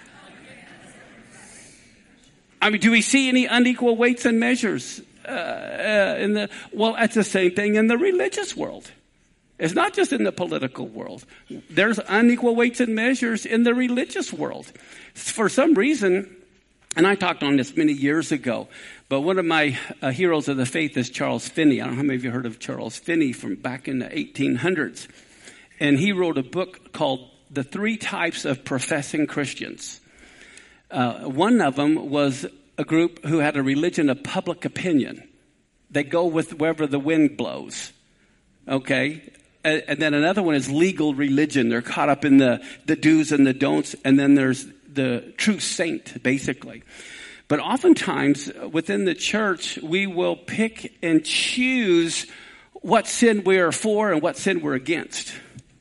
I mean, do we see any unequal weights and measures uh, uh, in the? Well, it's the same thing in the religious world. It's not just in the political world. There's unequal weights and measures in the religious world. For some reason, and I talked on this many years ago, but one of my uh, heroes of the faith is Charles Finney. I don't know how many of you heard of Charles Finney from back in the eighteen hundreds. And he wrote a book called The Three Types of Professing Christians. Uh, one of them was a group who had a religion of public opinion. They go with wherever the wind blows. Okay? And, and then another one is legal religion. They're caught up in the, the do's and the don'ts. And then there's the true saint, basically. But oftentimes within the church, we will pick and choose what sin we are for and what sin we're against.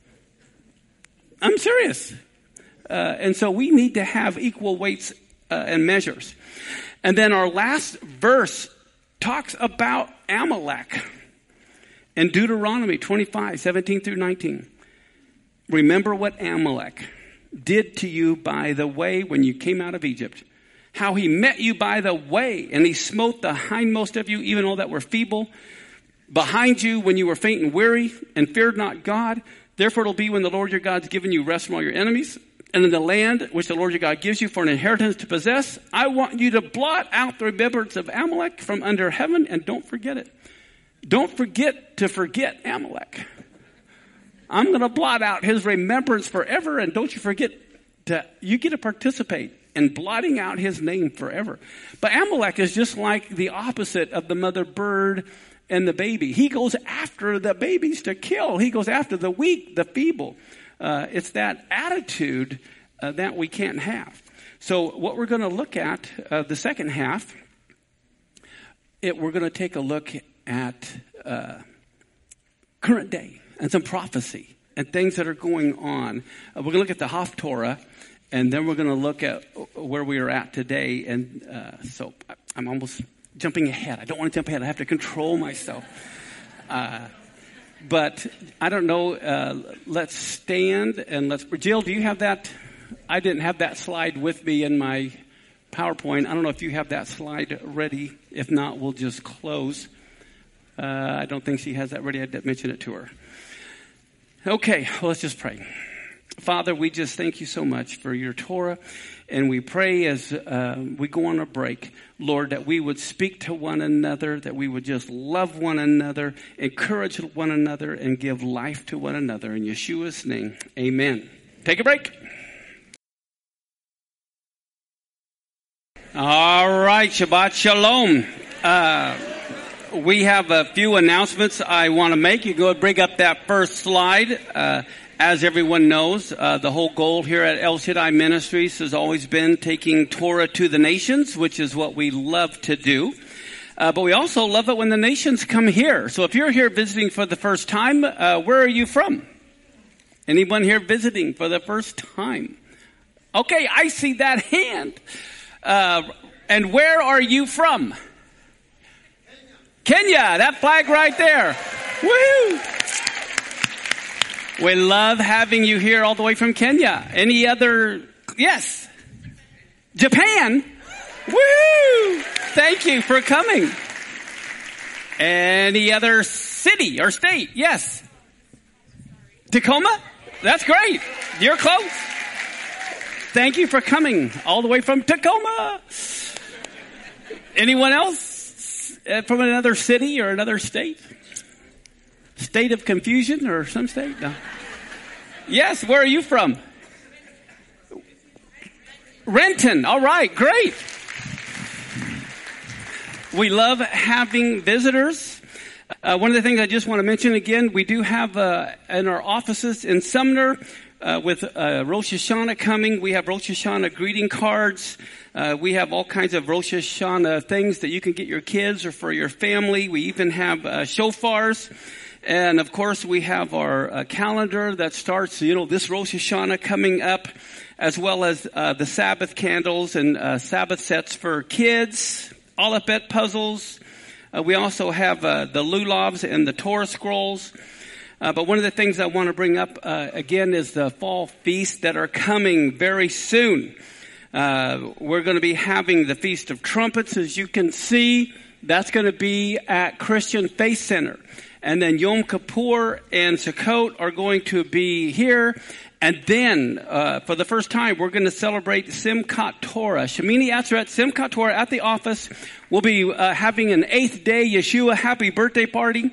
I'm serious. Uh, and so we need to have equal weights uh, and measures. And then our last verse talks about Amalek in Deuteronomy twenty-five, seventeen through nineteen. Remember what Amalek did to you by the way when you came out of Egypt. How he met you by the way, and he smote the hindmost of you, even all that were feeble, behind you when you were faint and weary, and feared not God. Therefore it'll be when the Lord your God's given you rest from all your enemies, and in the land which the Lord your God gives you for an inheritance to possess, I want you to blot out the remembrance of Amalek from under heaven, and don't forget it. Don't forget to forget Amalek. I'm going to blot out his remembrance forever, and don't you forget that you get to participate and blotting out his name forever. But Amalek is just like the opposite of the mother bird and the baby. He goes after the babies to kill. He goes after the weak, the feeble. Uh, it's that attitude uh, that we can't have. So what we're going to look at, uh, the second half, it, we're going to take a look at uh, current day and some prophecy and things that are going on. Uh, we're going to look at the Haftorah, and then we're going to look at where we are at today. And uh, so I'm almost jumping ahead. I don't want to jump ahead. I have to control myself. Uh, but I don't know. Uh, let's stand and let's. Jill, do you have that? I didn't have that slide with me in my PowerPoint. I don't know if you have that slide ready. If not, we'll just close. Uh, I don't think she has that ready. I did mention it to her. Okay, well, let's just pray. Father, we just thank you so much for your Torah, and we pray as uh, we go on a break, Lord, that we would speak to one another, that we would just love one another, encourage one another, and give life to one another. In Yeshua's name, amen. Take a break. All right, Shabbat Shalom. Uh, we have a few announcements I want to make. You go and bring up that first slide. Uh, As everyone knows, uh, the whole goal here at El Shaddai Ministries has always been taking Torah to the nations, which is what we love to do. Uh, but we also love it when the nations come here. So if you're here visiting for the first time, uh, where are you from? Anyone here visiting for the first time? Okay, I see that hand. Uh, and where are you from? Kenya. Kenya, that flag right there. Woo! We love having you here all the way from Kenya. Any other? Yes. Japan. Woo! Thank you for coming. Any other city or state? Yes. Tacoma? That's great. You're close. Thank you for coming all the way from Tacoma. Anyone else from another city or another state? State of confusion or some state? No. Yes, where are you from? Renton. All right, great. We love having visitors. Uh, one of the things I just want to mention again, we do have uh, in our offices in Sumner, uh, with uh, Rosh Hashanah coming, we have Rosh Hashanah greeting cards. Uh, we have all kinds of Rosh Hashanah things that you can get your kids or for your family. We even have uh, shofars. And of course, we have our uh, calendar that starts, you know, this Rosh Hashanah coming up, as well as uh, the Sabbath candles and uh, Sabbath sets for kids, Aleph-Bet puzzles. Uh, we also have uh, the lulavs and the Torah scrolls. Uh, but one of the things I want to bring up uh, again is the fall feasts that are coming very soon. Uh, we're going to be having the Feast of Trumpets, as you can see. That's going to be at Christian Faith Center. And then Yom Kippur and Sukkot are going to be here. And then, uh, for the first time, we're going to celebrate Simchat Torah. Shemini Atzeret, Simchat Torah at the office. We'll be uh, having an eighth day Yeshua happy birthday party.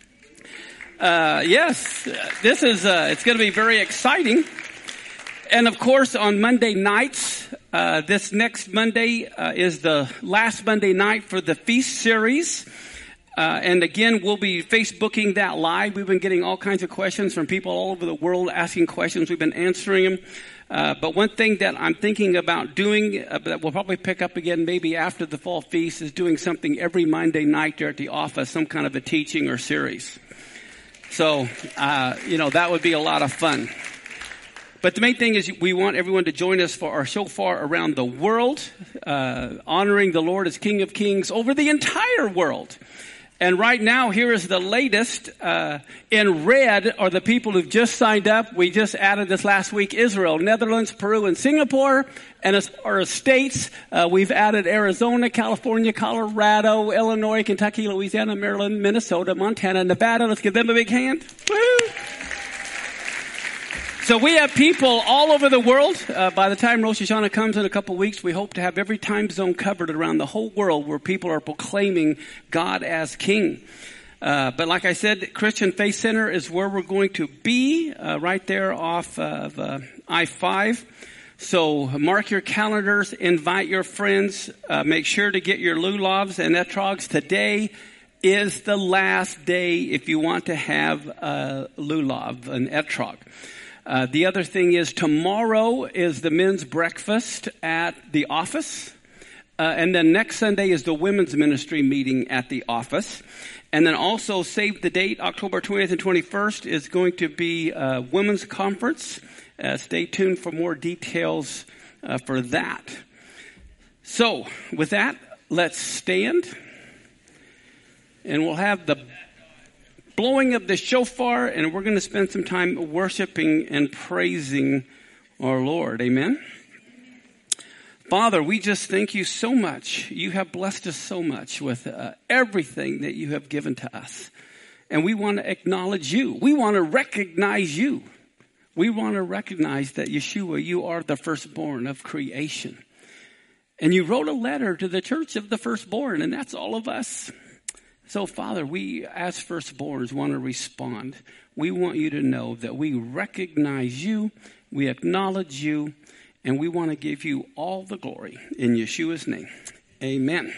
Uh, yes, this is, uh, it's going to be very exciting. And of course, on Monday nights, uh, this next Monday uh, is the last Monday night for the feast series. Uh, and again, we'll be Facebooking that live. We've been getting all kinds of questions from people all over the world asking questions. We've been answering them. Uh, but one thing that I'm thinking about doing, uh, that we'll probably pick up again maybe after the fall feast, is doing something every Monday night there at the office, some kind of a teaching or series. So, uh, you know, that would be a lot of fun. But the main thing is we want everyone to join us for our shofar around the world, uh, honoring the Lord as King of Kings over the entire world. And right now, here is the latest. Uh, in red are the people who've just signed up. We just added this last week: Israel, Netherlands, Peru, and Singapore. And as far as states, uh, we've added Arizona, California, Colorado, Illinois, Kentucky, Louisiana, Maryland, Minnesota, Montana, Nevada. Let's give them a big hand. Woo! So we have people all over the world. Uh, by the time Rosh Hashanah comes in a couple weeks, we hope to have every time zone covered around the whole world where people are proclaiming God as King. Uh, but like I said, Christian Faith Center is where we're going to be, uh, right there off of uh, I five. So mark your calendars, invite your friends, uh, make sure to get your lulavs and etrogs. Today is the last day if you want to have a lulav, an etrog. Uh, the other thing is tomorrow is the men's breakfast at the office. Uh, and then next Sunday is the women's ministry meeting at the office. And then also save the date, October twentieth and twenty-first is going to be a women's conference. Uh, stay tuned for more details uh, for that. So with that, let's stand. And we'll have the blowing of the shofar, and we're going to spend some time worshiping and praising our Lord. Amen? Father, we just thank you so much. You have blessed us so much with uh, everything that you have given to us. And we want to acknowledge you. We want to recognize you. We want to recognize that, Yeshua, you are the firstborn of creation. And you wrote a letter to the church of the firstborn, and that's all of us. So, Father, we as firstborns want to respond. We want you to know that we recognize you, we acknowledge you, and we want to give you all the glory. In Yeshua's name, amen.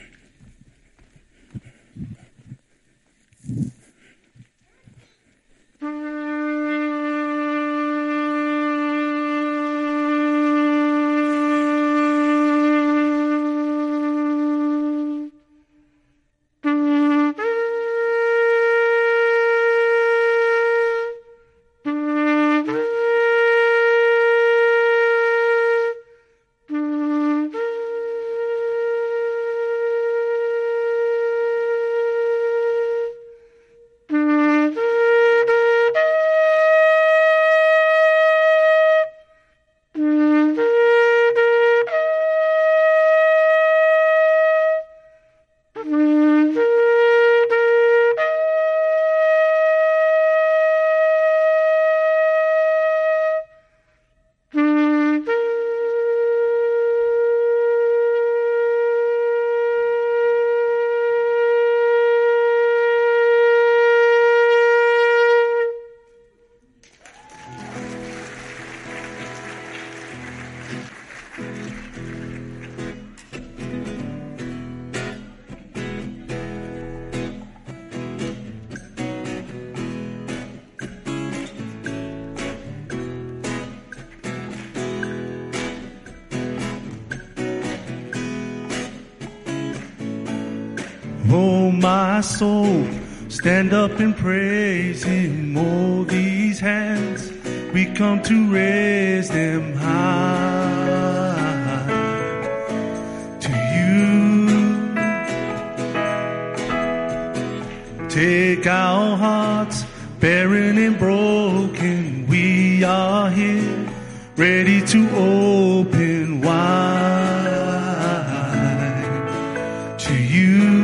Oh, my soul, stand up and praise him. Oh, these hands, we come to raise them high to you. Take our hearts, barren and broken. We are here, ready to open wide to you.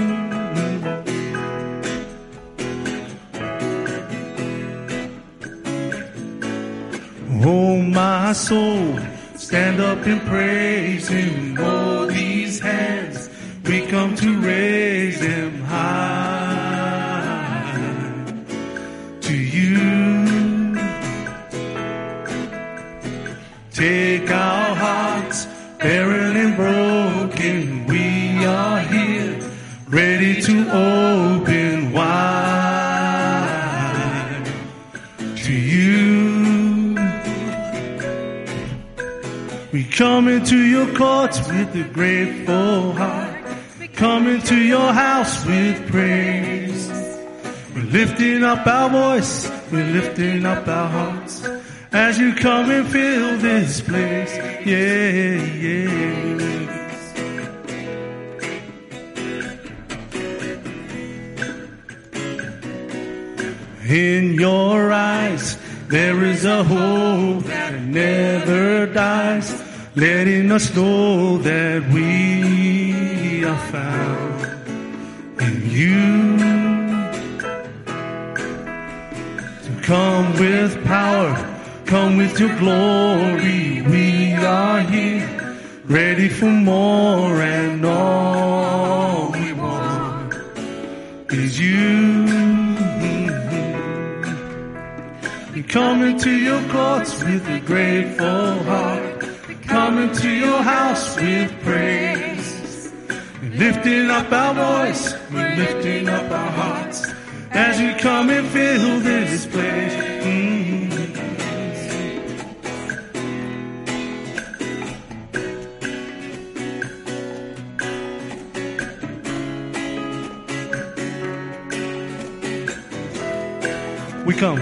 Oh, my soul, stand up and praise him. Oh, these hands, we come to raise them high to you. Take our hearts, barren and broken. We are here, ready to open wide to you. We come into your courts with a grateful heart. Come into your house with praise. We're lifting up our voice. We're lifting up our hearts as you come and fill this place. Yeah, yeah. In your eyes, there is a hope that never dies, letting us know that we are found in you. So come with power, come with your glory. We are here, ready for more, and all we want is you. We come into your courts with a grateful heart. coming to your house with praise. We're lifting up our voice, we're lifting up our hearts as we come and fill this place. Mm-hmm. We come.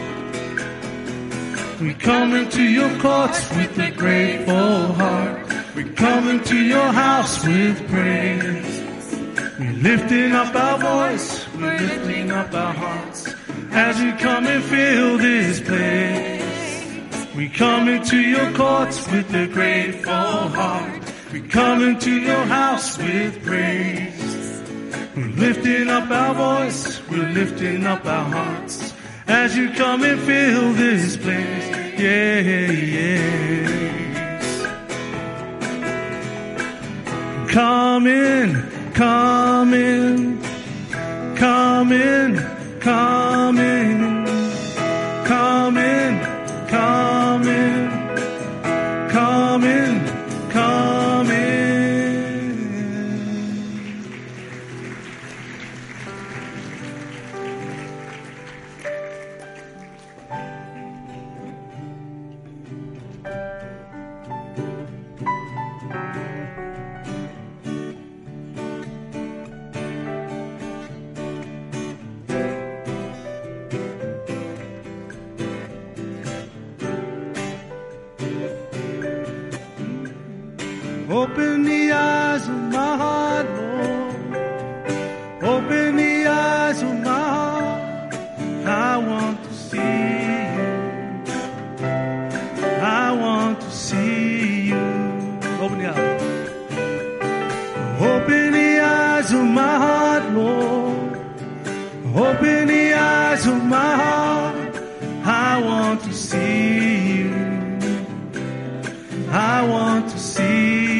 We come into your courts with a grateful heart. We come into your house with praise. We're lifting up our voice, we're lifting up our hearts as we come and fill this place. We come into your courts with a grateful heart. We come into your house with praise. We're lifting up our voice, we're lifting up our hearts as you come and fill this place. Yeah, yes. Come in, come in, come in, come in, come in, come in, come in, come in. Open the eyes of my heart, Lord. Open the eyes of my heart. I want to see you. I want to see you. Open the eyes. Open the eyes of my heart, Lord. Open the eyes of my heart. I want to see you. I want to see you.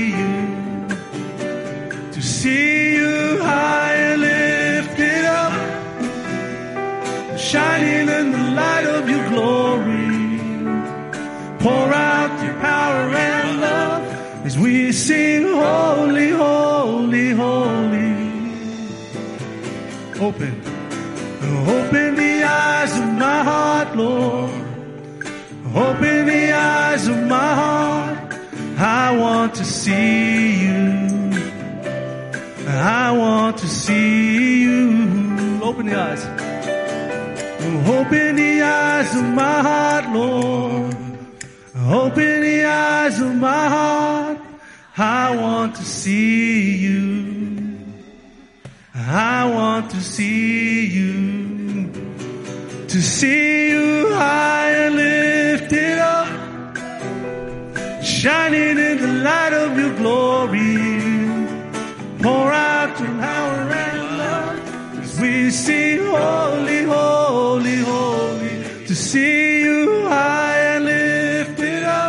See you high and lifted up, shining in the light of your glory. Pour out your power and love as we sing holy, holy, holy. Open, open the eyes of my heart, Lord. Open the eyes of my heart. I want to see you. I want to see you. Open the eyes. Open the eyes of my heart, Lord. Open the eyes of my heart. I want to see you. I want to see you. To see you high and lifted up, shining in the light of your glory. Pour out your power and love as we sing holy, holy, holy. To see you high and lifted up,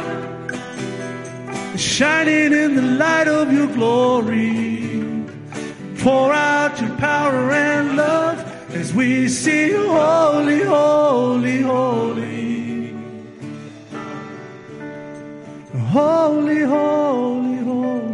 shining in the light of your glory. Pour out your power and love as we sing holy, holy, holy. Holy, holy, holy.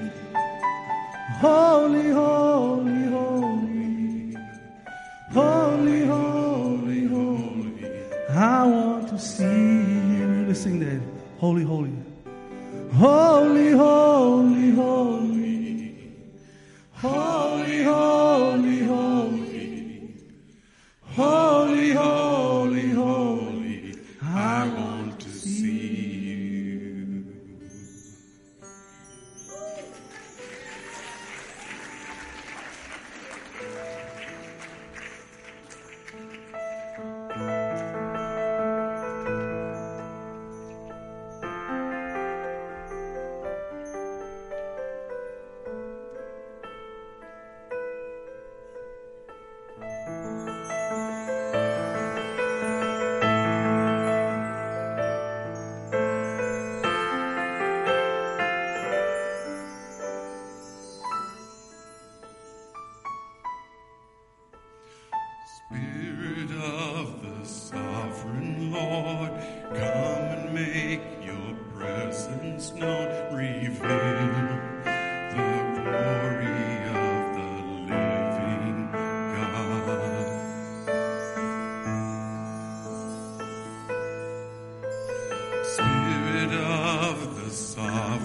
Holy, holy, holy, holy, holy, holy. I want to see you. Let's sing that. Holy, holy, holy, holy, holy, holy, holy, holy, holy, holy, holy. I want to see you.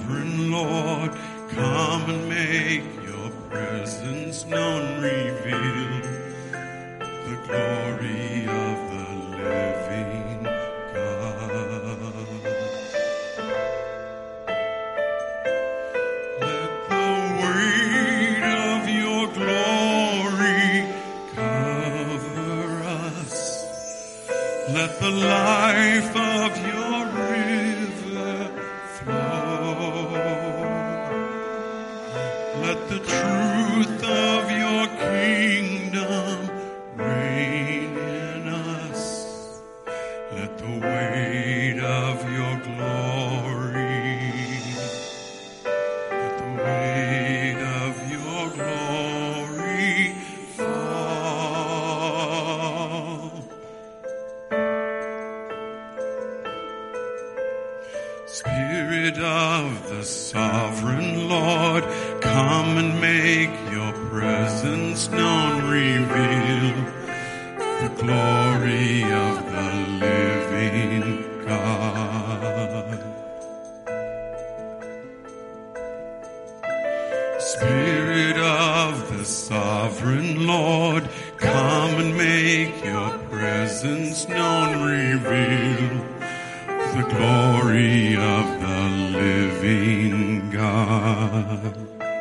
sovereign Lord, come and make your presence known, reveal the glory of the living God. Let the weight of your glory cover us. Let the life of your river flow. Let the truth of your kingdom reign in us. Let the weight of your glory, let the weight of your glory fall. Spirit of the sovereign Lord, come and make your presence known, reveal the glory of the living God. Spirit of the sovereign Lord, come and make your presence known, reveal the glory of the living God.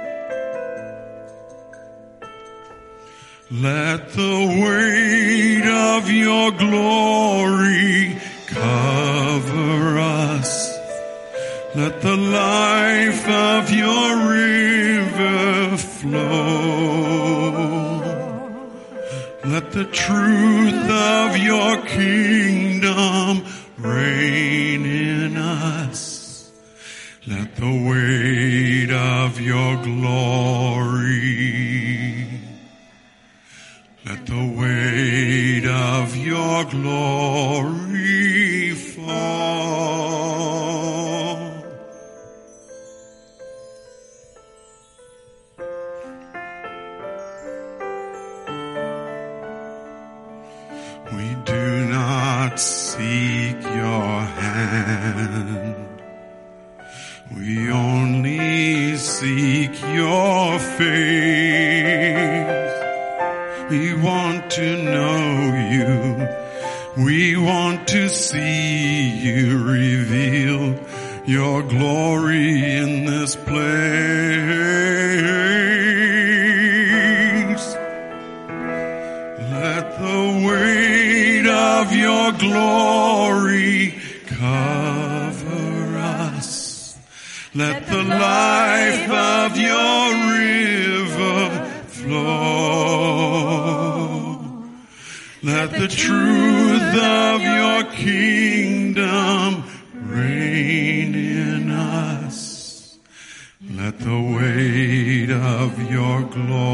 Let the weight of your glory cover us. Let the life of your river flow. Let the truth of your kingdom reign in us. Let the weight of your glory, let the weight of your glory fall. We do not seek your hand. We only seek your face. We want to know you. We want to see you reveal your glory in this place. Let the weight of your glory cover us. Let the life of your river flow. Let the truth of your kingdom reign in us. Let the weight of your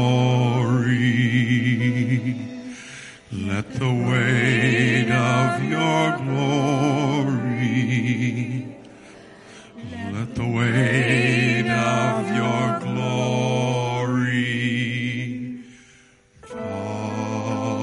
glory, let the weight of your glory, let the weight of your glory fall.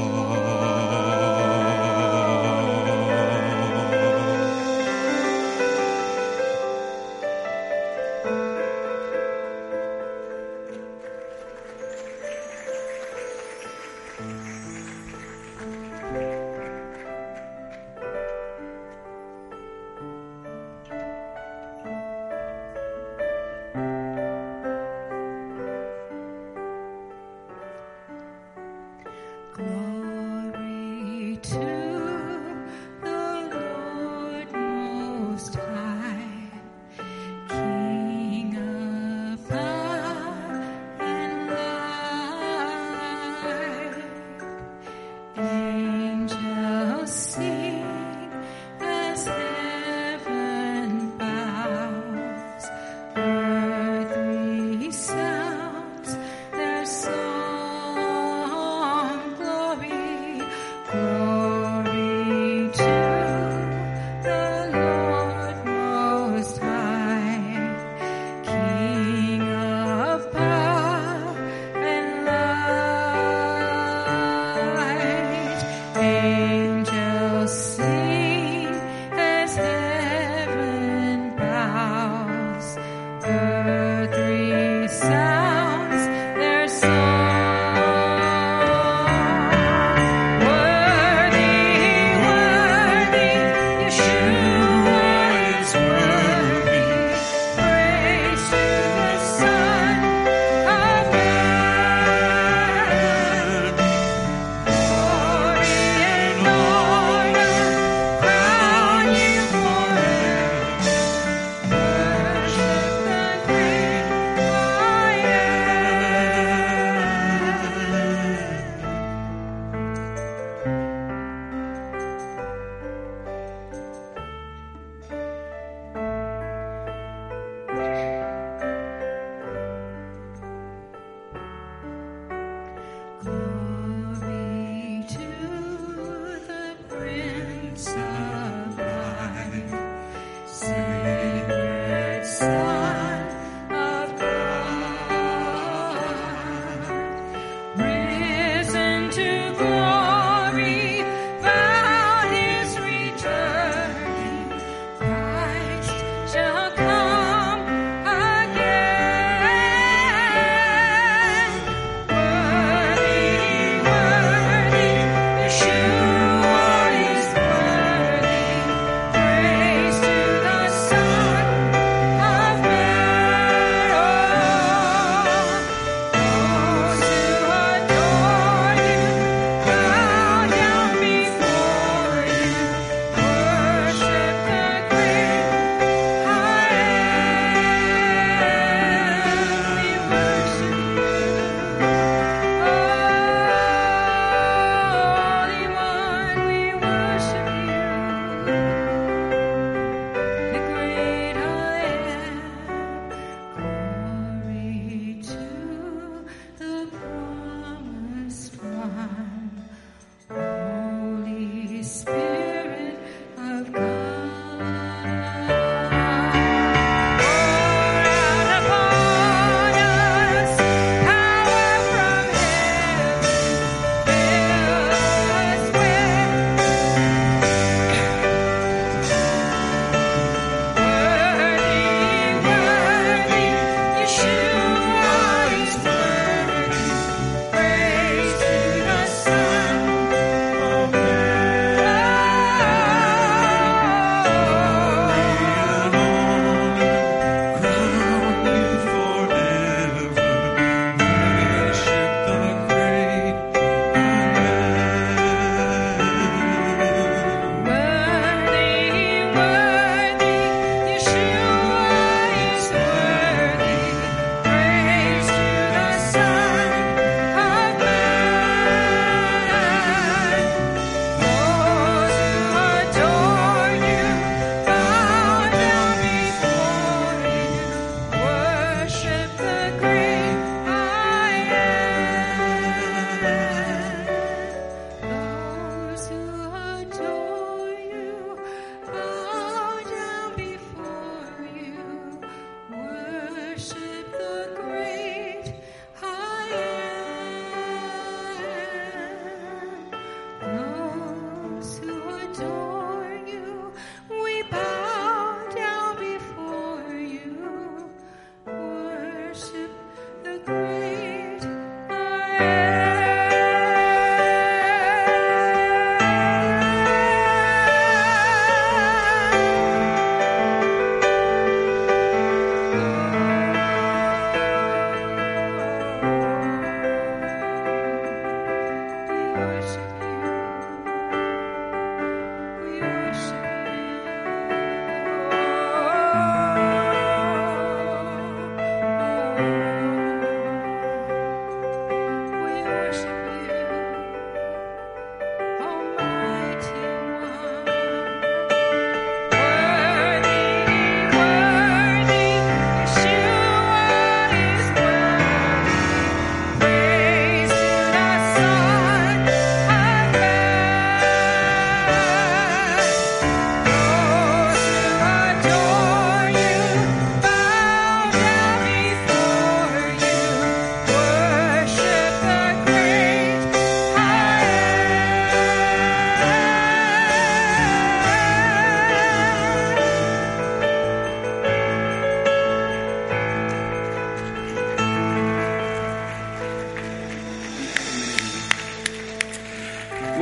earthly sounds their song. Worthy, worthy, Yeshua is worthy. Praise to the Son of Man. Glory and honor crown you forever. Worship the great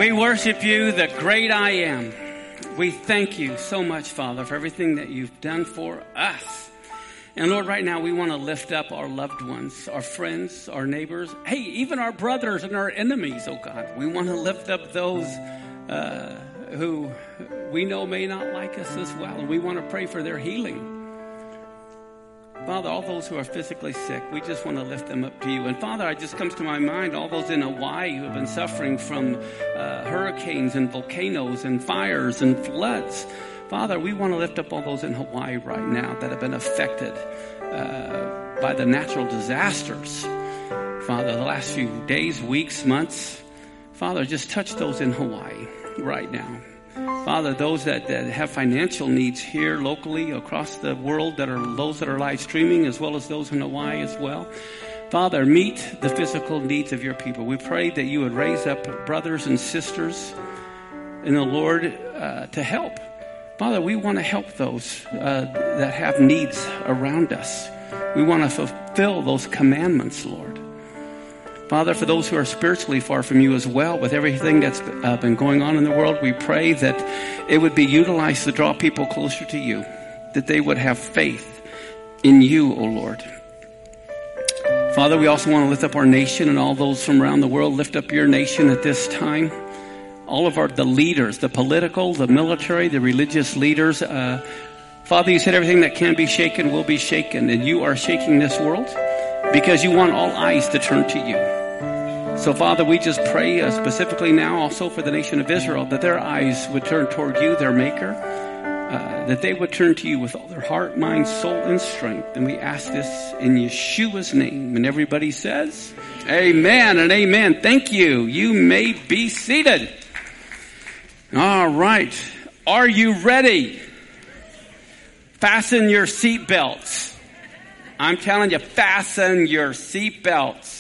We worship you, the great I am. We thank you so much, Father, for everything that you've done for us. And Lord, right now we want to lift up our loved ones, our friends, our neighbors, hey, even our brothers and our enemies, oh God. We want to lift up those uh, who we know may not like us as well. And we want to pray for their healing. Father, all those who are physically sick, we just want to lift them up to you. And Father, it just comes to my mind, all those in Hawaii who have been suffering from uh, hurricanes and volcanoes and fires and floods. Father, we want to lift up all those in Hawaii right now that have been affected uh, by the natural disasters. Father, the last few days, weeks, months. Father, just touch those in Hawaii right now. Father, those that, that have financial needs here locally across the world, that are those that are live streaming, as well as those in Hawaii as well. Father, meet the physical needs of your people. We pray that you would raise up brothers and sisters in the Lord uh, to help. Father, we want to help those uh, that have needs around us. We want to fulfill those commandments, Lord. Father, for those who are spiritually far from you as well, with everything that's uh, been going on in the world, we pray that it would be utilized to draw people closer to you, that they would have faith in you, O Lord. Father, we also want to lift up our nation and all those from around the world. Lift up your nation at this time. All of our the leaders, the political, the military, the religious leaders. Uh, Father, you said everything that can be shaken will be shaken, and you are shaking this world because you want all eyes to turn to you. So, Father, we just pray uh, specifically now also for the nation of Israel, that their eyes would turn toward you, their Maker, uh, that they would turn to you with all their heart, mind, soul, and strength. And we ask this in Yeshua's name. And everybody says, amen and amen. Thank you. You may be seated. All right. Are you ready? Fasten your seatbelts. I'm telling you, fasten your seatbelts.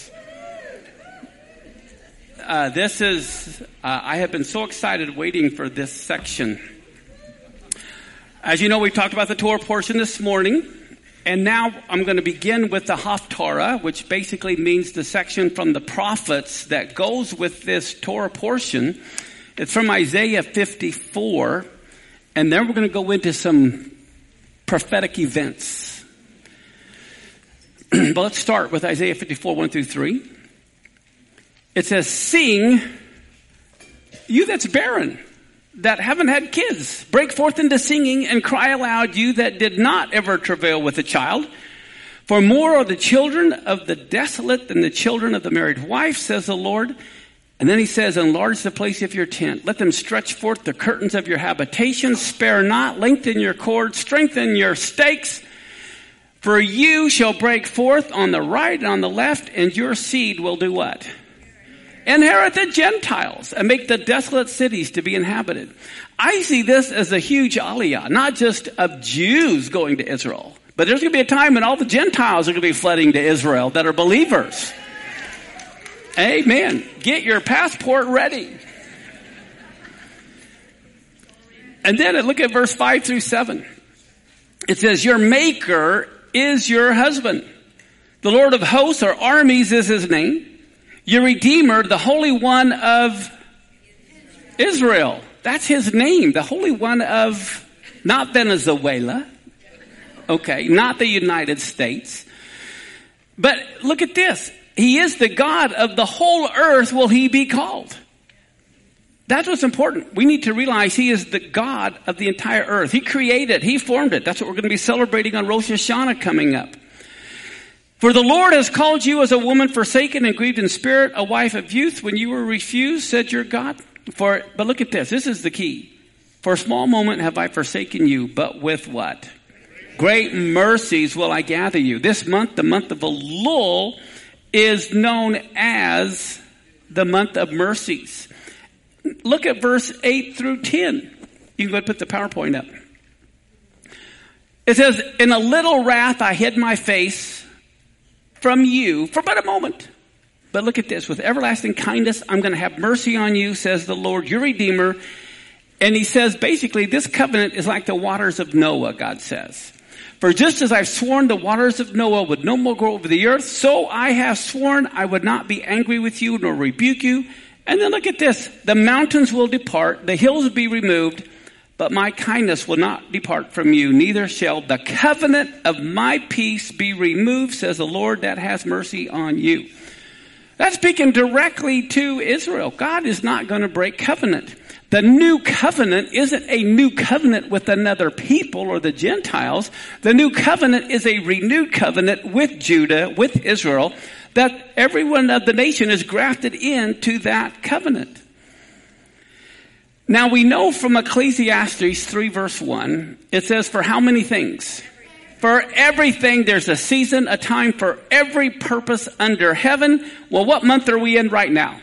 Uh, this is, uh, I have been so excited waiting for this section. As you know, we talked about the Torah portion this morning, and now I'm going to begin with the Haftarah, which basically means the section from the prophets that goes with this Torah portion. It's from Isaiah fifty-four, and then we're going to go into some prophetic events. But let's start with Isaiah fifty-four, one through three. It says, sing, you that's barren, that haven't had kids. Break forth into singing and cry aloud, you that did not ever travail with a child. For more are the children of the desolate than the children of the married wife, says the Lord. And then he says, enlarge the place of your tent. Let them stretch forth the curtains of your habitation. Spare not, lengthen your cords, strengthen your stakes. For you shall break forth on the right and on the left, and your seed will do what? Inherit the Gentiles and make the desolate cities to be inhabited. I see this as a huge aliyah, not just of Jews going to Israel, but there's going to be a time when all the Gentiles are going to be flooding to Israel that are believers. Amen. Get your passport ready. And then look at verse five through seven. It says, your maker is your husband. The Lord of hosts or armies is his name. Your Redeemer, the Holy One of Israel. That's his name. The Holy One of, not Venezuela. Okay, not the United States. But look at this. He is the God of the whole earth will he be called. That's what's important. We need to realize he is the God of the entire earth. He created, he formed it. That's what we're going to be celebrating on Rosh Hashanah coming up. For the Lord has called you as a woman forsaken and grieved in spirit, a wife of youth when you were refused, said your God. For, but look at this. This is the key. For a small moment have I forsaken you, but with what? Great mercies will I gather you. This month, the month of Elul, is known as the month of mercies. Look at verse eight through ten. You can go ahead and put the PowerPoint up. It says, in a little wrath I hid my face from you for but a moment. But look at this. With everlasting kindness, I'm going to have mercy on you, says the Lord, your Redeemer. And he says, basically, this covenant is like the waters of Noah, God says. For just as I've sworn the waters of Noah would no more go over the earth, so I have sworn I would not be angry with you nor rebuke you And then look at this. The mountains will depart, the hills will be removed, but my kindness will not depart from you. Neither shall the covenant of my peace be removed, says the Lord that has mercy on you. That's speaking directly to Israel. God is not going to break covenant. The new covenant isn't a new covenant with another people or the Gentiles. The new covenant is a renewed covenant with Judah, with Israel, that everyone of the nation is grafted into that covenant. Now we know from Ecclesiastes three verse one, it says, for how many things? For everything there's a season, a time for every purpose under heaven. Well, what month are we in right now?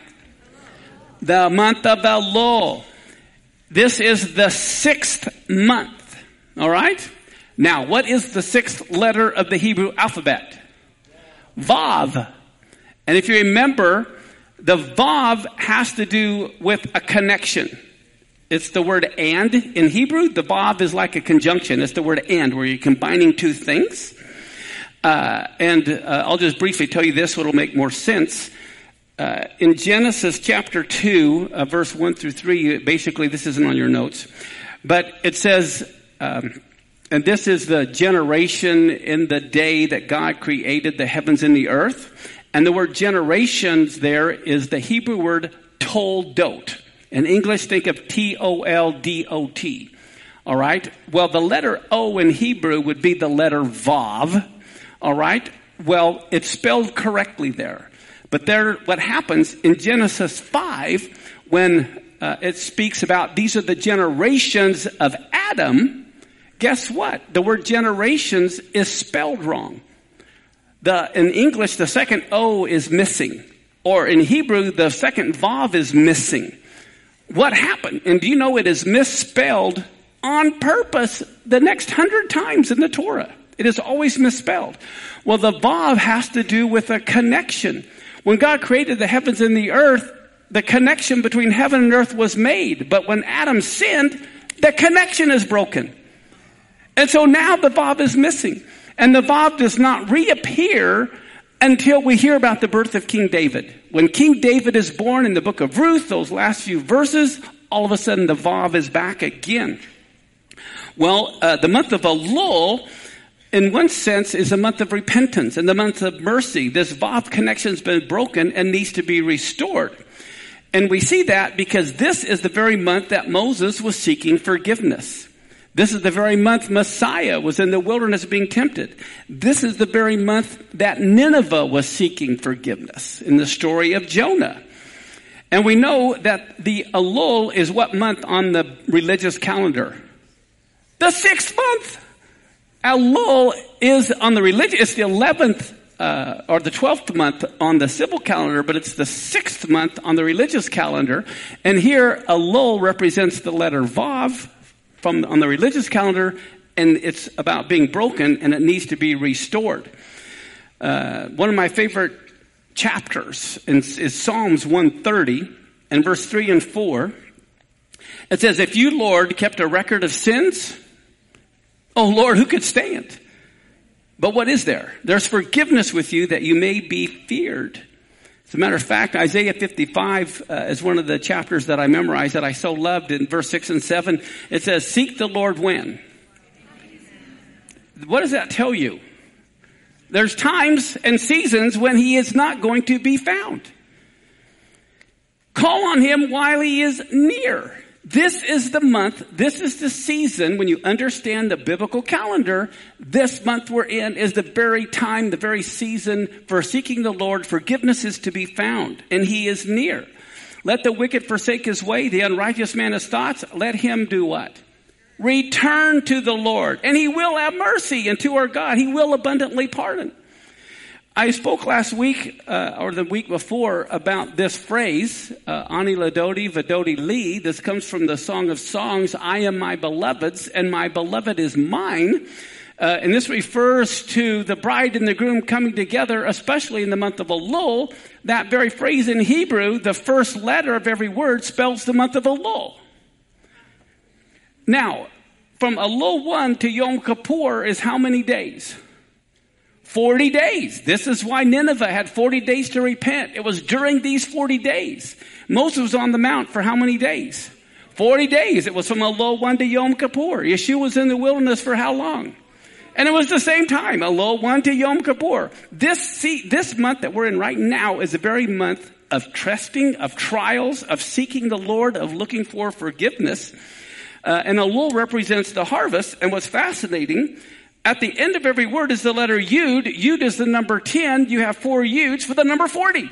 The month of Elul. This is the sixth month. All right? Now, what is the sixth letter of the Hebrew alphabet? Vav. And if you remember, the Vav has to do with a connection. It's the word and in Hebrew. The Vav is like a conjunction. It's the word and, where you're combining two things. Uh, and uh, I'll just briefly tell you this, so it'll make more sense. Uh, in Genesis chapter two, uh, verse one through three, basically this isn't on your notes, but it says, um, and this is the generation in the day that God created the heavens and the earth. And the word generations there is the Hebrew word toldot. In English, think of T O L D O T. All right? Well, the letter O in Hebrew would be the letter Vav. All right? Well, it's spelled correctly there. But there, what happens in Genesis five, when uh, it speaks about these are the generations of Adam, guess what? The word generations is spelled wrong. The, in English, the second O is missing. Or in Hebrew, the second Vav is missing. What happened? And do you know it is misspelled on purpose the next hundred times in the Torah? It is always misspelled. Well, the Vav has to do with a connection. When God created the heavens and the earth, the connection between heaven and earth was made. But when Adam sinned, the connection is broken. And so now the Vav is missing. And the Vav does not reappear until we hear about the birth of King David. When King David is born in the book of Ruth, those last few verses, all of a sudden the Vav is back again. Well, uh, the month of Elul, in one sense, is a month of repentance and the month of mercy. This Vav connection's been broken and needs to be restored. And we see that because this is the very month that Moses was seeking forgiveness. This is the very month Messiah was in the wilderness being tempted. This is the very month that Nineveh was seeking forgiveness in the story of Jonah. And we know that the Elul is what month on the religious calendar? The sixth month. Elul is on the religious, it's the eleventh uh, or the twelfth month on the civil calendar, but it's the sixth month on the religious calendar. And here Elul represents the letter Vav from on the religious calendar, and it's about being broken and it needs to be restored. Uh, one of my favorite chapters is, is Psalms one thirty and verse three and four. It says, if you, Lord, kept a record of sins, oh Lord, who could stand? But what is there? There's forgiveness with you that you may be feared. As a matter of fact, Isaiah fifty-five uh, is one of the chapters that I memorized that I so loved. In verse six and seven, it says, seek the Lord when? What does that tell you? There's times and seasons when he is not going to be found. Call on him while he is near. This is the month, this is the season, when you understand the biblical calendar, this month we're in is the very time, the very season for seeking the Lord. Forgiveness is to be found, and he is near. Let the wicked forsake his way, the unrighteous man his thoughts. Let him do what? Return to the Lord, and he will have mercy, and to our God, he will abundantly pardon. I spoke last week, uh, or the week before, about this phrase, uh, Ani Ladodi Vadodi Li. This comes from the Song of Songs, I am my beloved's, and my beloved is mine. Uh, and this refers to the bride and the groom coming together, especially in the month of Elul. That very phrase in Hebrew, the first letter of every word spells the month of Elul. Now, from Elul one to Yom Kippur is how many days? forty days. This is why Nineveh had forty days to repent. It was during these forty days. Moses was on the mount for how many days? forty days. It was from Elul one to Yom Kippur. Yeshua was in the wilderness for how long? And it was the same time, Elul one to Yom Kippur. This, see, this month that we're in right now is a very month of trusting, of trials, of seeking the Lord, of looking for forgiveness. Uh, and Elul represents the harvest. And what's fascinating, at the end of every word is the letter Yud. Yud is the number ten. You have four Yuds for the number forty.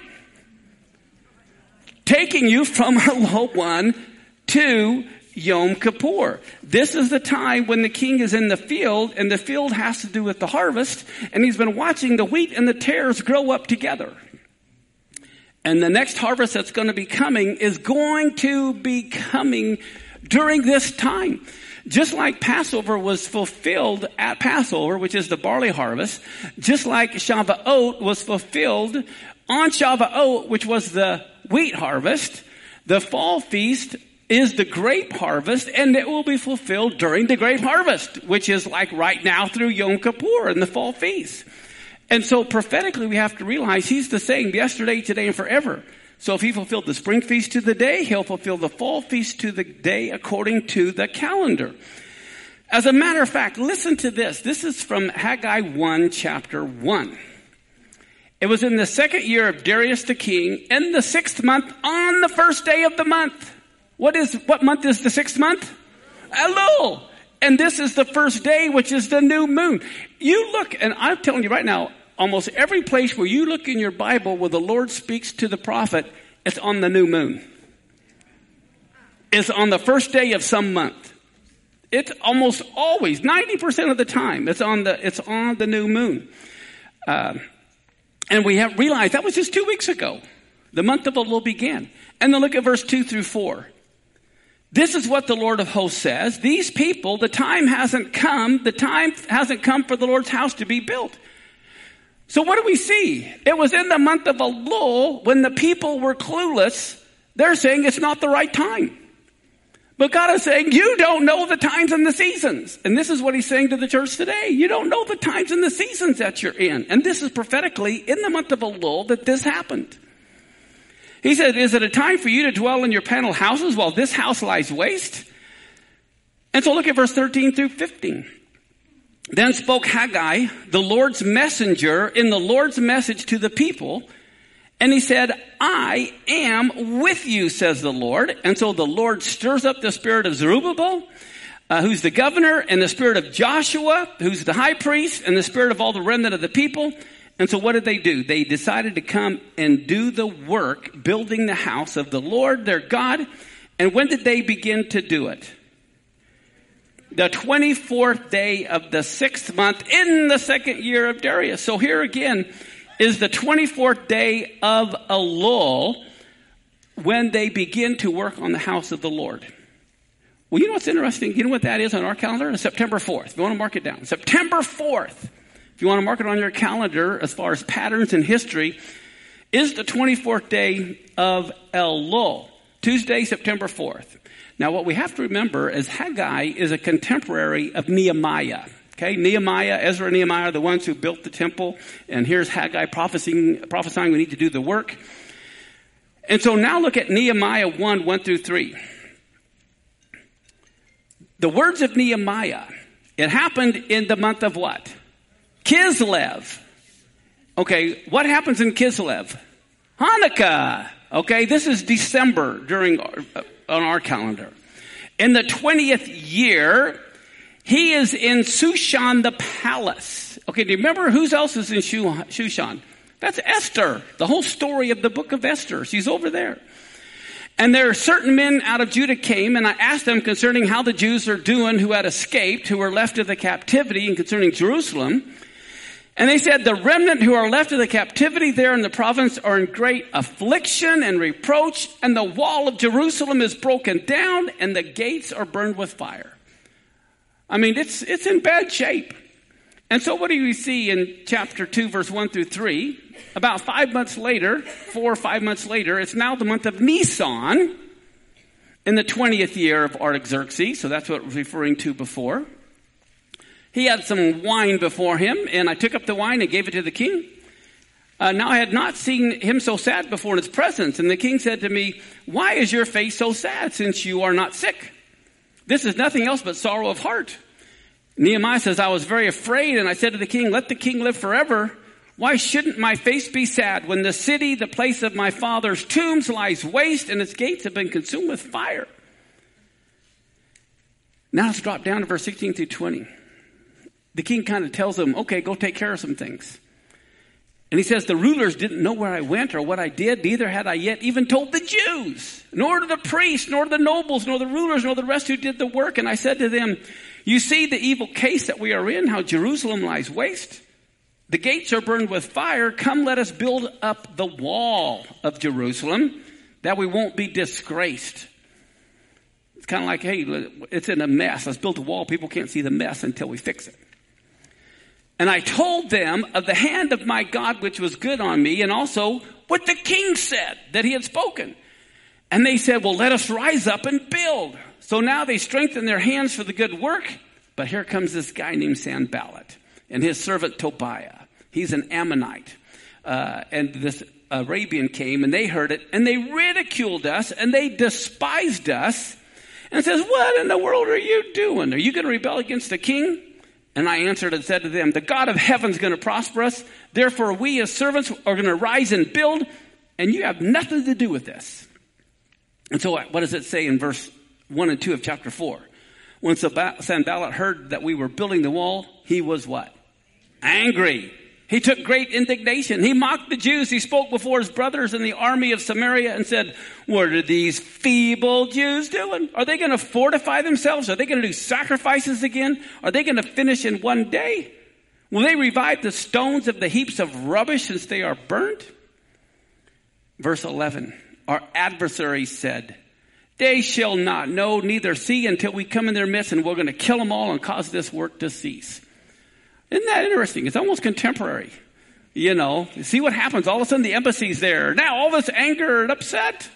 Taking you from Elul one to Yom Kippur. This is the time when the king is in the field, and the field has to do with the harvest, and he's been watching the wheat and the tares grow up together. And the next harvest that's going to be coming is going to be coming during this time. Just like Passover was fulfilled at Passover, which is the barley harvest, just like Shavuot was fulfilled on Shavuot, which was the wheat harvest, the fall feast is the grape harvest, and it will be fulfilled during the grape harvest, which is like right now through Yom Kippur and the fall feast. And so prophetically we have to realize he's the same yesterday, today, and forever. So if he fulfilled the spring feast to the day, he'll fulfill the fall feast to the day according to the calendar. As a matter of fact, listen to this. This is from Haggai one, chapter one. It was in the second year of Darius the king, in the sixth month, on the first day of the month. What is, what month is the sixth month? Elul. And this is the first day, which is the new moon. You look, and I'm telling you right now, almost every place where you look in your Bible where the Lord speaks to the prophet, it's on the new moon. It's on the first day of some month. It's almost always, ninety percent of the time, it's on the, it's on the new moon. Uh, and we have realized that was just two weeks ago. The month of Elul began. And then look at verse two through four. This is what the Lord of hosts says. These people, the time hasn't come. The time hasn't come for the Lord's house to be built. So what do we see? It was in the month of Elul when the people were clueless. They're saying it's not the right time. But God is saying, you don't know the times and the seasons. And this is what he's saying to the church today. You don't know the times and the seasons that you're in. And this is prophetically in the month of Elul that this happened. He said, is it a time for you to dwell in your panel houses while this house lies waste? And so look at verse thirteen through fifteen. Then spoke Haggai, the Lord's messenger, in the Lord's message to the people. And he said, I am with you, says the Lord. And so the Lord stirs up the spirit of Zerubbabel, uh, who's the governor, and the spirit of Joshua, who's the high priest, and the spirit of all the remnant of the people. And so what did they do? They decided to come and do the work, building the house of the Lord, their God. And when did they begin to do it? The twenty-fourth day of the sixth month in the second year of Darius. So here again is the twenty-fourth day of Elul when they begin to work on the house of the Lord. Well, you know what's interesting? You know what that is on our calendar? It's September fourth. If you want to mark it down. September fourth. If you want to mark it on your calendar as far as patterns in history, is the twenty-fourth day of Elul. Tuesday, September fourth. Now, what we have to remember is Haggai is a contemporary of Nehemiah. Okay, Nehemiah, Ezra and Nehemiah are the ones who built the temple. And here's Haggai prophesying, prophesying we need to do the work. And so now look at Nehemiah one, one through three. The words of Nehemiah, it happened in the month of what? Kislev. Okay, what happens in Kislev? Hanukkah. Okay, this is December during our, on our calendar. In the twentieth year, he is in Shushan the palace. Okay, do you remember who else is in Shushan? That's Esther, the whole story of the book of Esther. She's over there. And there are certain men out of Judah came, and I asked them concerning how the Jews are doing who had escaped, who were left of the captivity, and concerning Jerusalem. And they said, the remnant who are left of the captivity there in the province are in great affliction and reproach, and the wall of Jerusalem is broken down, and the gates are burned with fire. I mean, it's it's in bad shape. And so what do you see in chapter two, verse one through three? About five months later, four or five months later, it's now the month of Nisan in the twentieth year of Artaxerxes. So that's what I was referring to before. He had some wine before him, and I took up the wine and gave it to the king. Uh, now I had not seen him so sad before in his presence. And the king said to me, why is your face so sad since you are not sick? This is nothing else but sorrow of heart. Nehemiah says, I was very afraid, and I said to the king, let the king live forever. Why shouldn't my face be sad when the city, the place of my father's tombs, lies waste and its gates have been consumed with fire? Now let's drop down to verse sixteen through twenty. The king kind of tells him, okay, go take care of some things. And he says, the rulers didn't know where I went or what I did, neither had I yet even told the Jews, nor to the priests, nor the nobles, nor the rulers, nor the rest who did the work. And I said to them, you see the evil case that we are in, how Jerusalem lies waste. The gates are burned with fire. Come, let us build up the wall of Jerusalem, that we won't be disgraced. It's kind of like, hey, it's in a mess. Let's build a wall. People can't see the mess until we fix it. And I told them of the hand of my God, which was good on me, and also what the king said that he had spoken. And they said, well, let us rise up and build. So now they strengthen their hands for the good work. But here comes this guy named Sanballat and his servant Tobiah. He's an Ammonite. Uh, and this Arabian came, and they heard it, and they ridiculed us, and they despised us, and says, what in the world are you doing? Are you going to rebel against the king? And I answered and said to them, the God of heaven is going to prosper us. Therefore, we as servants are going to rise and build, and you have nothing to do with this. And so what does it say in verse one and two of chapter four? When Sanballat heard that we were building the wall, he was what? Angry. He took great indignation. He mocked the Jews. He spoke before his brothers in the army of Samaria and said, what are these feeble Jews doing? Are they going to fortify themselves? Are they going to do sacrifices again? Are they going to finish in one day? Will they revive the stones of the heaps of rubbish since they are burnt? Verse eleven, our adversaries said, they shall not know, neither see until we come in their midst, and we're going to kill them all and cause this work to cease. Isn't that interesting? It's almost contemporary. You know, you see what happens. All of a sudden the embassy's there. Now all this anger and upset.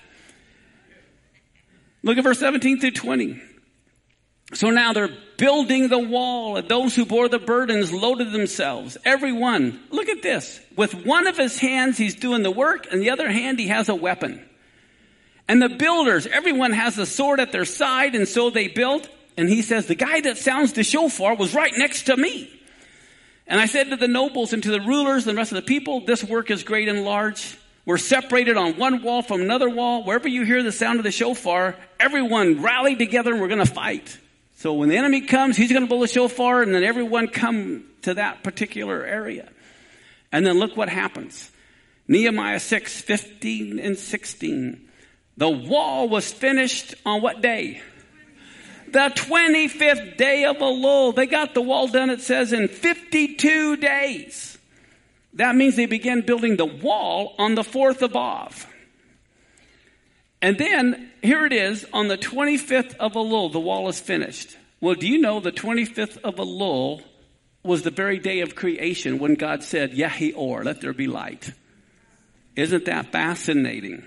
Look at verse seventeen through twenty. So now they're building the wall, and those who bore the burdens loaded themselves. Every one. Look at this. With one of his hands he's doing the work, and the other hand he has a weapon. And the builders, everyone has a sword at their side, and so they built. And he says, the guy that sounds the shofar was right next to me. And I said to the nobles and to the rulers and the rest of the people, this work is great and large. We're separated on one wall from another wall. Wherever you hear the sound of the shofar, everyone rally together and we're going to fight. So when the enemy comes, he's going to blow the shofar, and then everyone come to that particular area. And then look what happens. Nehemiah six, fifteen and sixteen. The wall was finished on what day? The twenty-fifth day of Elul. They got the wall done, it says, in fifty-two days. That means they began building the wall on the fourth of Av. And then, here it is, on the twenty-fifth of Elul, the wall is finished. Well, do you know the twenty-fifth of Elul was the very day of creation when God said, Yehi Or, let there be light. Isn't that fascinating?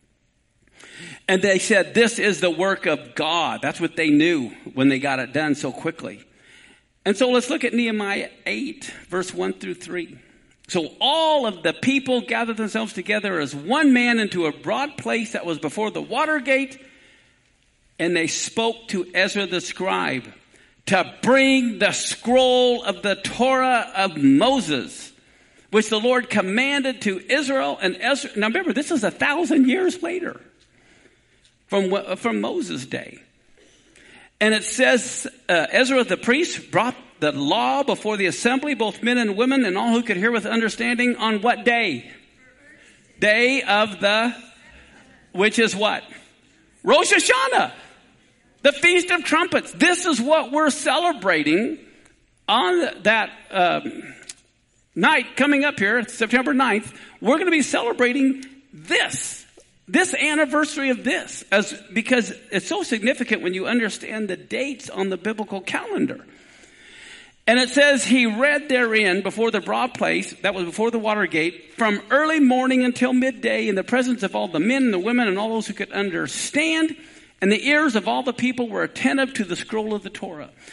And they said, this is the work of God. That's what they knew when they got it done so quickly. And so let's look at Nehemiah eight, verse one through three. So all of the people gathered themselves together as one man into a broad place that was before the water gate. And they spoke to Ezra the scribe to bring the scroll of the Torah of Moses, which the Lord commanded to Israel and Ezra. Now remember, this is a thousand years later. From, from Moses' day. And it says, uh, Ezra the priest brought the law before the assembly, both men and women, and all who could hear with understanding, on what day? Day of the, which is what? Rosh Hashanah. The Feast of Trumpets. This is what we're celebrating on that um, night coming up here, September ninth. We're going to be celebrating this. This anniversary of this, as because it's so significant when you understand the dates on the biblical calendar. And it says he read therein before the broad place, that was before the water gate, from early morning until midday in the presence of all the men and the women and all those who could understand. And the ears of all the people were attentive to the scroll of the Torah.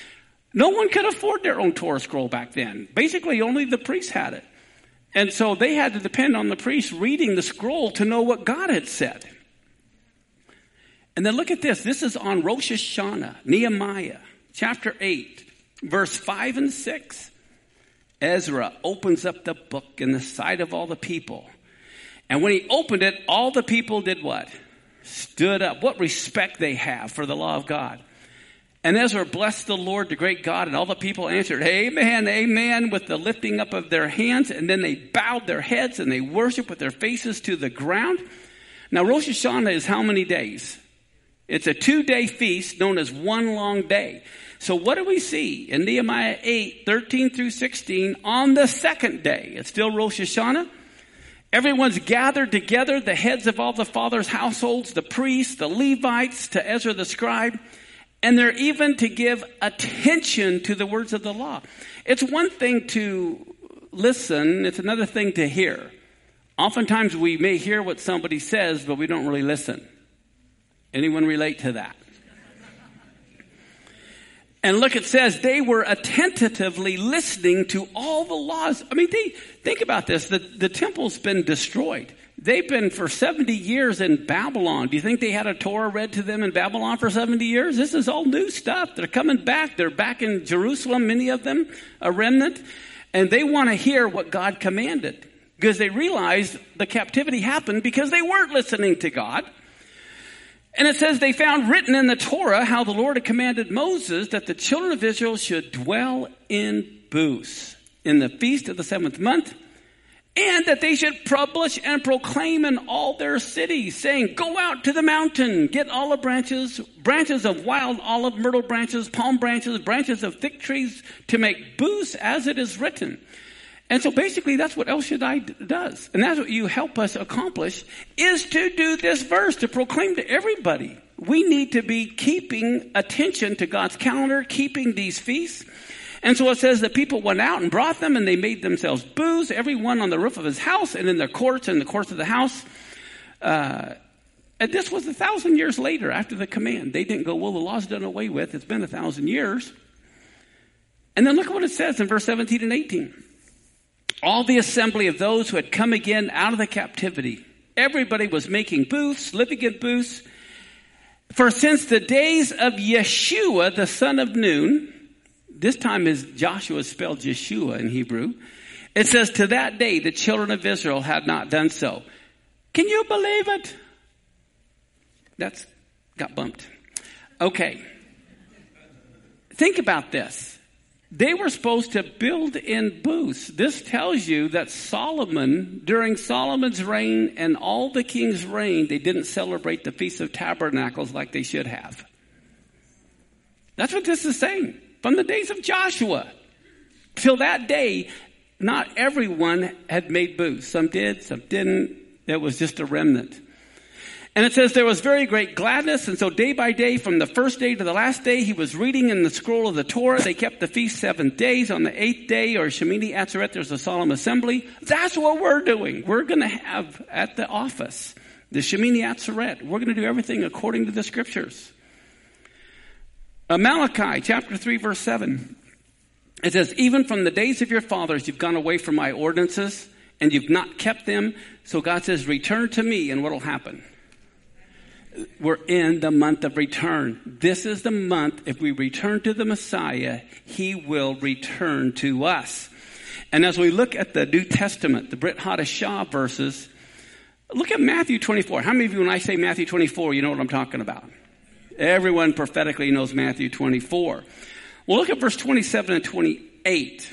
No one could afford their own Torah scroll back then. Basically, only the priests had it. And so they had to depend on the priest reading the scroll to know what God had said. And then look at this. This is on Rosh Hashanah, Nehemiah, chapter eight, verse five and six. Ezra opens up the book in the sight of all the people. And when he opened it, all the people did what? Stood up. What respect they have for the law of God. And Ezra blessed the Lord, the great God, and all the people answered, amen, amen, with the lifting up of their hands. And then they bowed their heads and they worshiped with their faces to the ground. Now, Rosh Hashanah is how many days? It's a two-day feast known as one long day. So what do we see in Nehemiah eight, thirteen through sixteen on the second day? It's still Rosh Hashanah. Everyone's gathered together, the heads of all the fathers' households, the priests, the Levites, to Ezra the scribe. And they're even to give attention to the words of the law. It's one thing to listen. It's another thing to hear. Oftentimes we may hear what somebody says, but we don't really listen. Anyone relate to that? And look, it says they were attentively listening to all the laws. I mean, they, think about this. The, the temple's been destroyed. They've been for seventy years in Babylon. Do you think they had a Torah read to them in Babylon for seventy years? This is all new stuff. They're coming back. They're back in Jerusalem, many of them, a remnant. And they want to hear what God commanded. Because they realized the captivity happened because they weren't listening to God. And it says they found written in the Torah how the Lord had commanded Moses that the children of Israel should dwell in booths in the feast of the seventh month. And that they should publish and proclaim in all their cities, saying, go out to the mountain, get olive branches, branches of wild olive, myrtle branches, palm branches, branches of thick trees, to make booths as it is written. And so basically that's what El Shaddai does. And that's what you help us accomplish, is to do this verse, to proclaim to everybody. We need to be keeping attention to God's calendar, keeping these feasts. And so it says the people went out and brought them, and they made themselves booths, everyone on the roof of his house and in their courts and the courts of the house. Uh, and this was a thousand years later after the command. They didn't go, well, the law's done away with. It's been a thousand years. And then look at what it says in verse seventeen and eighteen. All the assembly of those who had come again out of the captivity, everybody was making booths, living in booths. For since the days of Yeshua, the son of Nun, this time is Joshua spelled Yeshua in Hebrew. It says, to that day, the children of Israel had not done so. Can you believe it? That's got bumped. Okay. Think about this. They were supposed to build in booths. This tells you that Solomon, during Solomon's reign and all the kings' reign, they didn't celebrate the Feast of Tabernacles like they should have. That's what this is saying. From the days of Joshua till that day, not everyone had made booths. Some did, some didn't. It was just a remnant. And it says there was very great gladness. And so day by day, from the first day to the last day, he was reading in the scroll of the Torah. They kept the feast seven days. On the eighth day, or Shemini Atzeret, there's a solemn assembly. That's what we're doing. We're going to have at the office the Shemini Atzeret. We're going to do everything according to the scriptures. Uh, Malachi chapter three, verse seven. It says, even from the days of your fathers, you've gone away from my ordinances and you've not kept them. So God says, return to me, and what will happen? We're in the month of return. This is the month, if we return to the Messiah, he will return to us. And as we look at the New Testament, the Brit Hadashah verses, look at Matthew twenty-four. How many of you, when I say Matthew twenty-four, you know what I'm talking about? Everyone prophetically knows Matthew twenty-four. Well, look at verse twenty-seven and twenty-eight.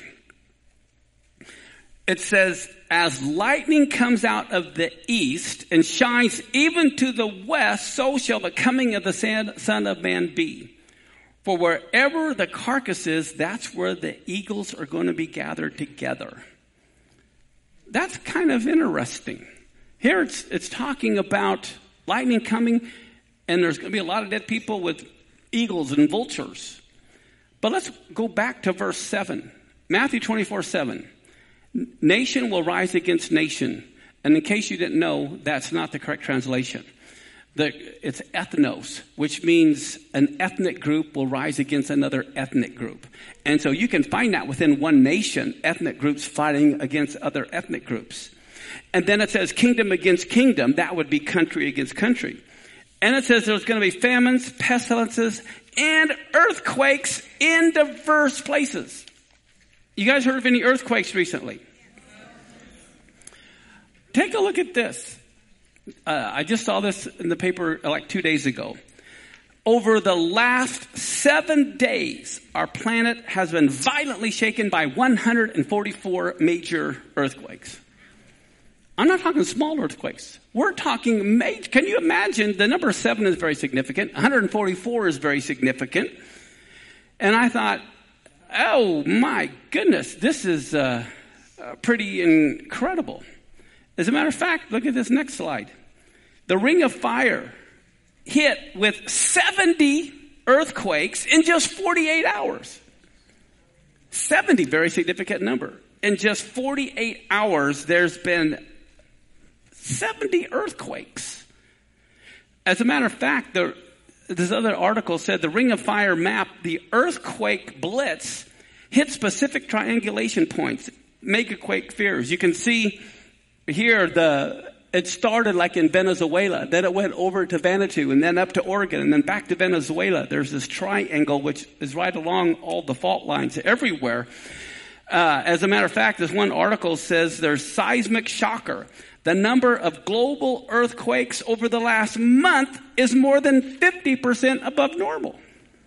It says, as lightning comes out of the east and shines even to the west, so shall the coming of the Son of Man be. For wherever the carcass is, that's where the eagles are going to be gathered together. That's kind of interesting. Here it's, it's talking about lightning coming, and there's going to be a lot of dead people with eagles and vultures. But let's go back to verse seven. Matthew twenty-four, seven. Nation will rise against nation. And in case you didn't know, that's not the correct translation. The, it's ethnos, which means an ethnic group will rise against another ethnic group. And so you can find that within one nation, ethnic groups fighting against other ethnic groups. And then it says kingdom against kingdom. That would be country against country. And it says there's going to be famines, pestilences, and earthquakes in diverse places. You guys heard of any earthquakes recently? Take a look at this. Uh, I just saw this in the paper like two days ago. Over the last seven days, our planet has been violently shaken by one hundred forty-four major earthquakes. I'm not talking small earthquakes. We're talking major. Can you imagine? The number seven is very significant. one hundred forty-four is very significant. And I thought, oh my goodness, this is uh, uh, pretty incredible. As a matter of fact, look at this next slide. The Ring of Fire hit with seventy earthquakes in just forty-eight hours. seventy, very significant number. In just forty-eight hours, there's been seventy earthquakes. As a matter of fact, the, this other article said the Ring of Fire map, the earthquake blitz, hit specific triangulation points, megaquake fears. You can see here the it started like in Venezuela, then it went over to Vanuatu, and then up to Oregon, and then back to Venezuela. There's this triangle which is right along all the fault lines everywhere. Uh, as a matter of fact, this one article says there's seismic shocker. The number of global earthquakes over the last month is more than fifty percent above normal.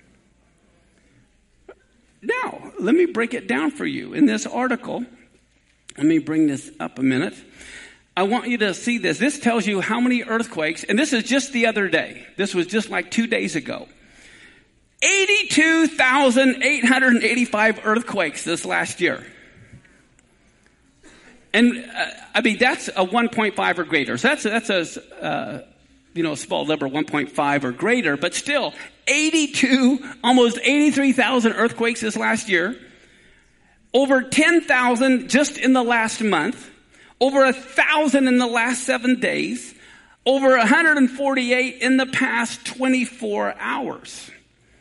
Now, let me break it down for you. In this article, let me bring this up a minute. I want you to see this. This tells you how many earthquakes, and this is just the other day. This was just like two days ago. eighty-two thousand eight hundred eighty-five earthquakes this last year. And, uh, I mean, that's a one point five or greater. So that's, that's a, uh, you know, small number, one point five or greater, but still eighty-two, almost eighty-three thousand earthquakes this last year. Over ten thousand just in the last month. Over a thousand in the last seven days. Over one hundred forty-eight in the past twenty-four hours.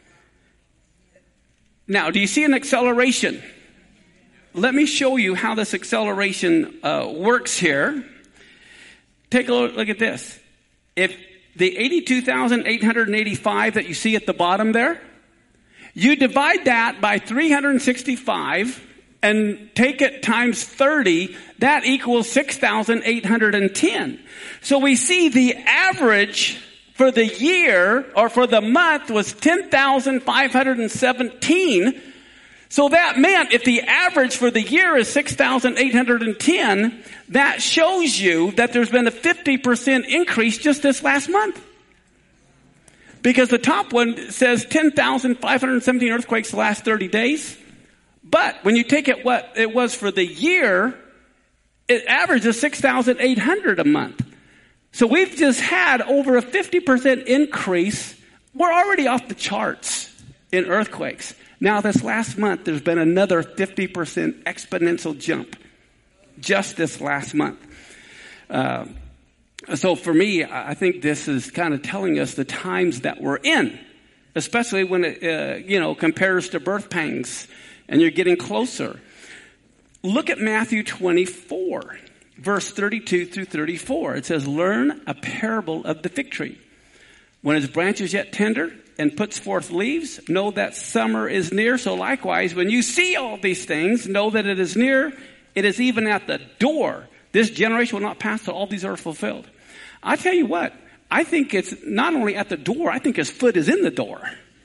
Now, do you see an acceleration? Let me show you how this acceleration uh, works here. Take a look at this. If the eighty-two thousand eight hundred eighty-five that you see at the bottom there, you divide that by three hundred sixty-five and take it times thirty, that equals six thousand eight hundred ten. So we see the average for the year or for the month was ten thousand five hundred seventeen. So that meant if the average for the year is six thousand eight hundred ten, that shows you that there's been a fifty percent increase just this last month. Because the top one says ten thousand five hundred seventeen earthquakes the last thirty days. But when you take it what it was for the year, it averages six thousand eight hundred a month. So we've just had over a fifty percent increase. We're already off the charts in earthquakes. Now this last month, there's been another fifty percent exponential jump just this last month. Uh, so for me, I think this is kind of telling us the times that we're in, especially when it, uh, you know, compares to birth pangs and you're getting closer. Look at Matthew twenty-four, verse thirty-two through thirty-four. It says, learn a parable of the fig tree. When its branch is yet tender and puts forth leaves, know that summer is near. So likewise, when you see all these things, know that it is near. It is even at the door. This generation will not pass till all these are fulfilled. I tell you what, I think it's not only at the door, I think his foot is in the door.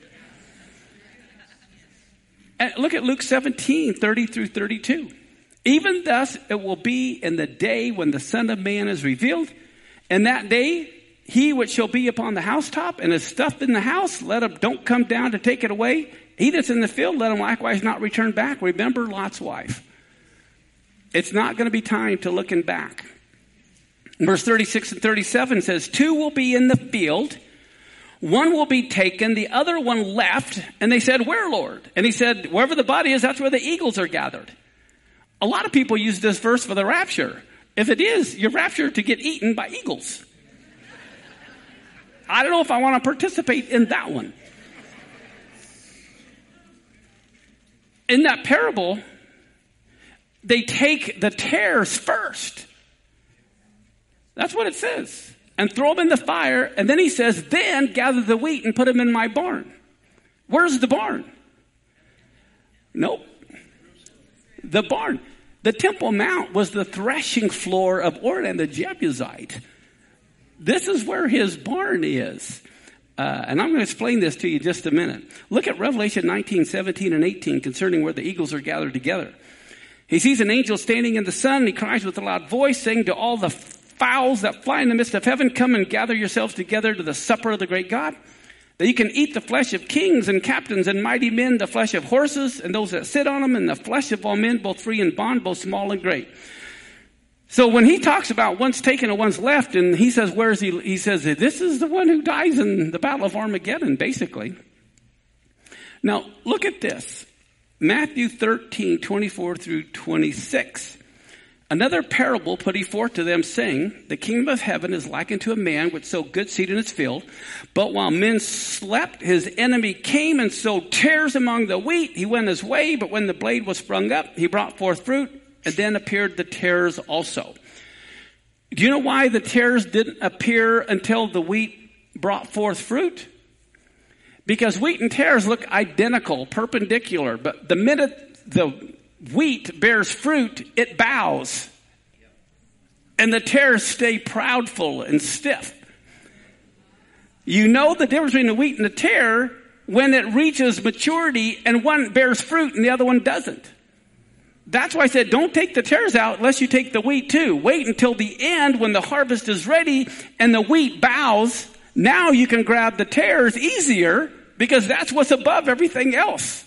And look at Luke seventeen, thirty through thirty-two. Even thus it will be in the day when the Son of Man is revealed. And that day, he which shall be upon the housetop and is stuffed in the house, let him don't come down to take it away. He that's in the field, let him likewise not return back. Remember Lot's wife. It's not going to be time to looking back. Verse thirty-six and thirty-seven says, two will be in the field. One will be taken, the other one left. And they said, where, Lord? And he said, wherever the body is, that's where the eagles are gathered. A lot of people use this verse for the rapture. If it is, you're raptured to get eaten by eagles. I don't know if I want to participate in that one. In that parable, they take the tares first. That's what it says. And throw them in the fire. And then he says, then gather the wheat and put them in my barn. Where's the barn? Nope. The barn. The Temple Mount was the threshing floor of Ornan the Jebusite. This is where his barn is. Uh, and I'm going to explain this to you in just a minute. Look at Revelation nineteen, seventeen, and eighteen concerning where the eagles are gathered together. He sees an angel standing in the sun, and he cries with a loud voice, saying to all the fowls that fly in the midst of heaven, come and gather yourselves together to the supper of the great God, that you can eat the flesh of kings and captains and mighty men, the flesh of horses and those that sit on them, and the flesh of all men, both free and bond, both small and great. So when he talks about one's taken and one's left, and he says, where's he? He says, this is the one who dies in the battle of Armageddon, basically. Now, look at this. Matthew thirteen, twenty-four through twenty-six. Another parable put he forth to them, saying, the kingdom of heaven is likened to a man which sowed good seed in his field. But while men slept, his enemy came and sowed tares among the wheat. He went his way, but when the blade was sprung up, he brought forth fruit. And then appeared the tares also. Do you know why the tares didn't appear until the wheat brought forth fruit? Because wheat and tares look identical, perpendicular. But the minute the wheat bears fruit, it bows. And the tares stay proudful and stiff. You know the difference between the wheat and the tare when it reaches maturity and one bears fruit and the other one doesn't. That's why I said, don't take the tares out unless you take the wheat too. Wait until the end when the harvest is ready and the wheat bows. Now you can grab the tares easier because that's what's above everything else.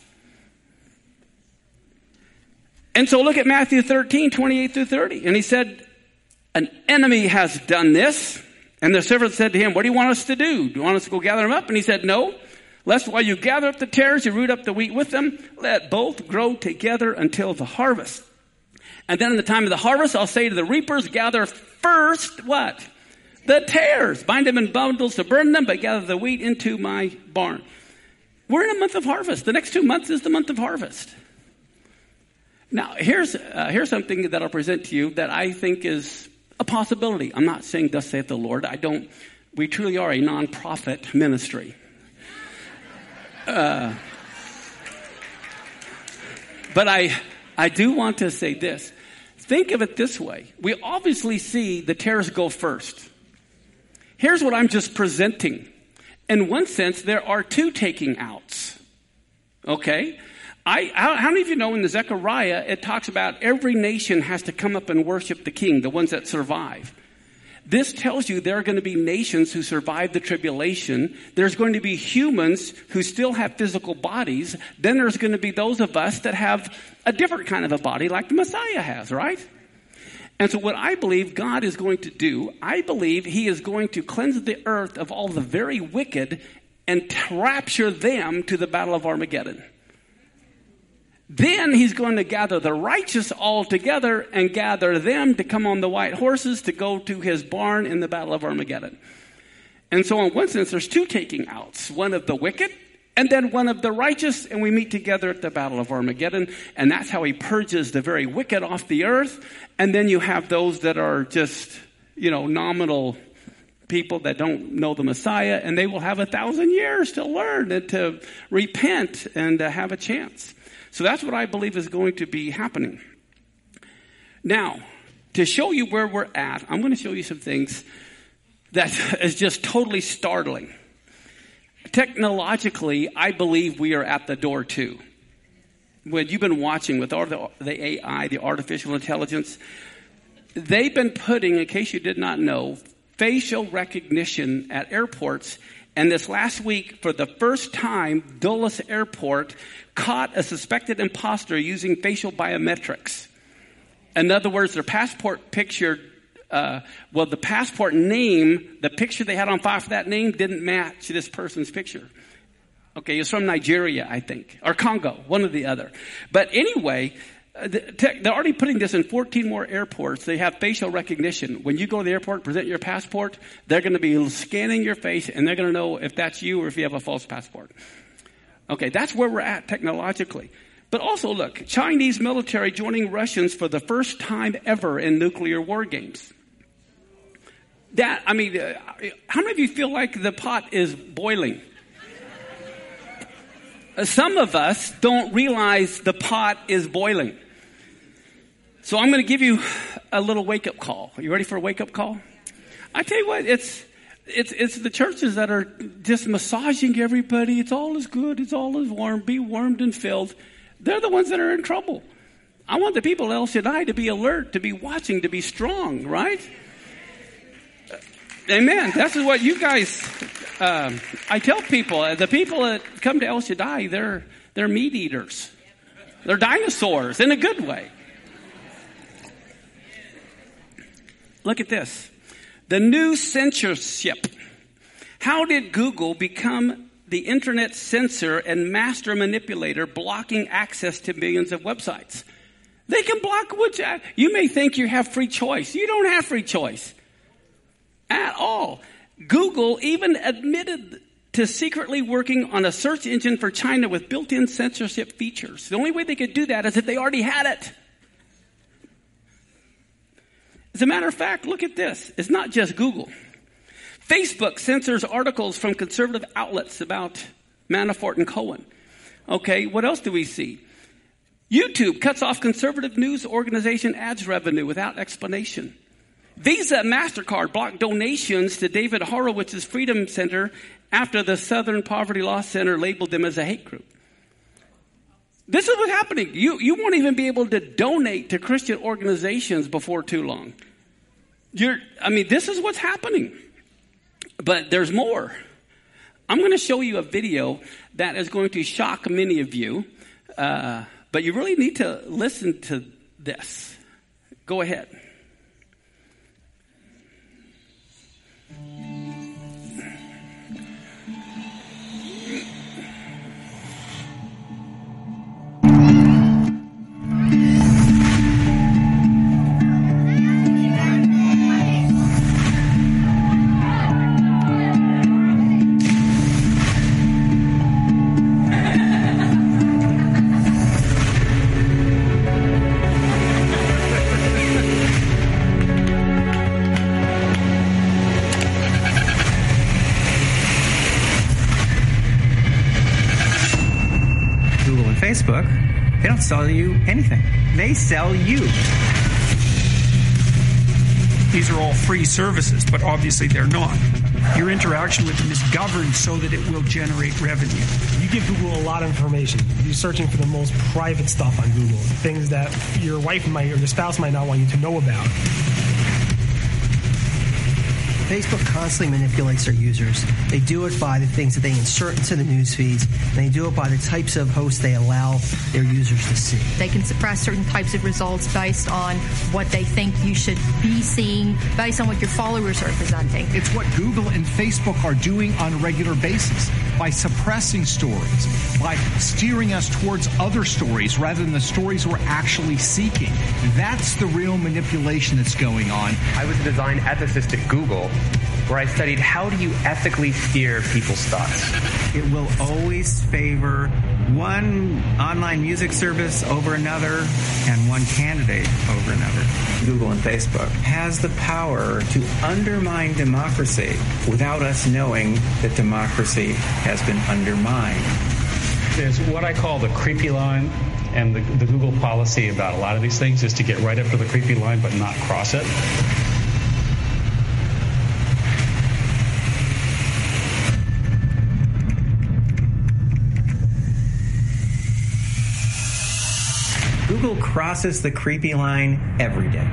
And so look at Matthew thirteen, twenty-eight through thirty. And he said, an enemy has done this. And the servant said to him, what do you want us to do? Do you want us to go gather them up? And he said, no. Lest while you gather up the tares, you root up the wheat with them. Let both grow together until the harvest. And then in the time of the harvest, I'll say to the reapers, gather first what? The tares. Bind them in bundles to burn them, but gather the wheat into my barn. We're in a month of harvest. The next two months is the month of harvest. Now, here's, uh, here's something that I'll present to you that I think is a possibility. I'm not saying thus saith the Lord. I don't, we truly are a non-profit ministry. Uh, but I, I do want to say this. Think of it this way. We obviously see the tares go first. Here's what I'm just presenting. In one sense, there are two taking outs. Okay? I, how, how many of you know in the Zechariah, it talks about every nation has to come up and worship the king, the ones that survive. This tells you there are going to be nations who survive the tribulation. There's going to be humans who still have physical bodies. Then there's going to be those of us that have a different kind of a body like the Messiah has, right? And so what I believe God is going to do, I believe he is going to cleanse the earth of all the very wicked and rapture them to the battle of Armageddon. Then he's going to gather the righteous all together and gather them to come on the white horses to go to his barn in the battle of Armageddon. And so in one sense, there's two taking outs. One of the wicked and then one of the righteous. And we meet together at the battle of Armageddon. And that's how he purges the very wicked off the earth. And then you have those that are just, you know, nominal people that don't know the Messiah. And they will have a thousand years to learn and to repent and to have a chance. So that's what I believe is going to be happening. Now, to show you where we're at, I'm going to show you some things that is just totally startling. Technologically, I believe we are at the door too. When you've been watching with all the, the A I, the artificial intelligence, they've been putting, in case you did not know, facial recognition at airports. And this last week, for the first time, Dulles Airport caught a suspected imposter using facial biometrics. In other words, their passport picture, uh, well, the passport name, the picture they had on file for that name didn't match this person's picture. Okay, it's from Nigeria, I think, or Congo, one or the other. But anyway, Uh, the tech, they're already putting this in fourteen more airports. They have facial recognition. When you go to the airport, present your passport, they're going to be scanning your face, and they're going to know if that's you or if you have a false passport. Okay, that's where we're at technologically. But also, look, Chinese military joining Russians for the first time ever in nuclear war games. That, I mean, uh, how many of you feel like the pot is boiling? Uh, some of us don't realize the pot is boiling. So I'm going to give you a little wake-up call. Are you ready for a wake-up call? I tell you what, it's it's it's the churches that are just massaging everybody. It's all is good. It's all is warm. Be warmed and filled. They're the ones that are in trouble. I want the people at El Shaddai to be alert, to be watching, to be strong, right? Amen. This is what you guys, um, I tell people, uh, the people that come to El Shaddai, they're, they're meat eaters. They're dinosaurs in a good way. Look at this. The new censorship. How did Google become the internet censor and master manipulator, blocking access to millions of websites? They can block which, you may think you have free choice. You don't have free choice at all. Google even admitted to secretly working on a search engine for China with built-in censorship features. The only way they could do that is if they already had it. As a matter of fact, look at this. It's not just Google. Facebook censors articles from conservative outlets about Manafort and Cohen. Okay, what else do we see? YouTube cuts off conservative news organization ads revenue without explanation. Visa and MasterCard blocked donations to David Horowitz's Freedom Center after the Southern Poverty Law Center labeled them as a hate group. This is what's happening. You, you won't even be able to donate to Christian organizations before too long. You're, I mean, this is what's happening. But there's more. I'm going to show you a video that is going to shock many of you. Uh, but you really need to listen to this. Go ahead. Facebook, they don't sell you anything. They sell you. These are all free services, but obviously they're not. Your interaction with them is governed so that it will generate revenue. You give Google a lot of information. You're searching for the most private stuff on Google, things that your wife might or your spouse might not want you to know about. Facebook constantly manipulates their users. They do it by the things that they insert into the news feeds, and they do it by the types of hosts they allow their users to see. They can suppress certain types of results based on what they think you should be seeing, based on what your followers are presenting. It's what Google and Facebook are doing on a regular basis by suppressing stories, by steering us towards other stories rather than the stories we're actually seeking. That's the real manipulation that's going on. I was a design ethicist at Google, where I studied how do you ethically steer people's thoughts. It will always favor one online music service over another and one candidate over another. Google and Facebook has the power to undermine democracy without us knowing that democracy has been undermined. There's what I call the creepy line, and the, the Google policy about a lot of these things is to get right up to the creepy line but not cross it. Google crosses the creepy line every day.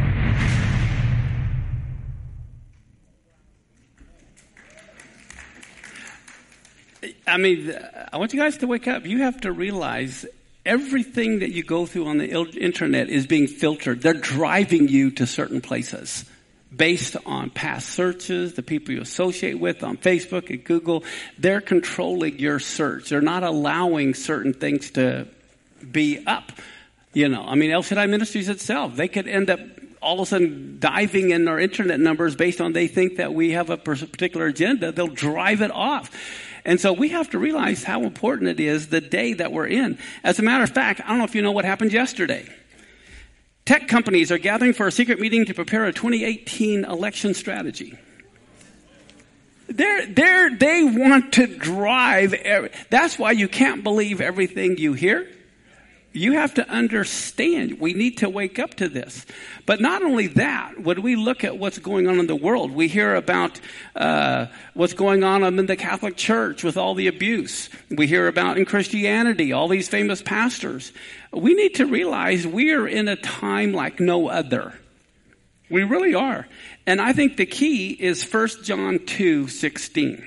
I mean, I want you guys to wake up. You have to realize everything that you go through on the internet is being filtered. They're driving you to certain places based on past searches, the people you associate with on Facebook and Google. They're controlling your search. They're not allowing certain things to be up. You know, I mean, El Shaddai Ministries itself, they could end up all of a sudden diving in our internet numbers based on they think that we have a particular agenda. They'll drive it off. And so we have to realize how important it is the day that we're in. As a matter of fact, I don't know if you know what happened yesterday. Tech companies are gathering for a secret meeting to prepare a twenty eighteen election strategy. They're, they're, they want to drive. Every, that's why you can't believe everything you hear. You have to understand, we need to wake up to this. But not only that, when we look at what's going on in the world, we hear about uh, what's going on in the Catholic Church with all the abuse. We hear about in Christianity, all these famous pastors. We need to realize we are in a time like no other. We really are. And I think the key is First John two sixteen.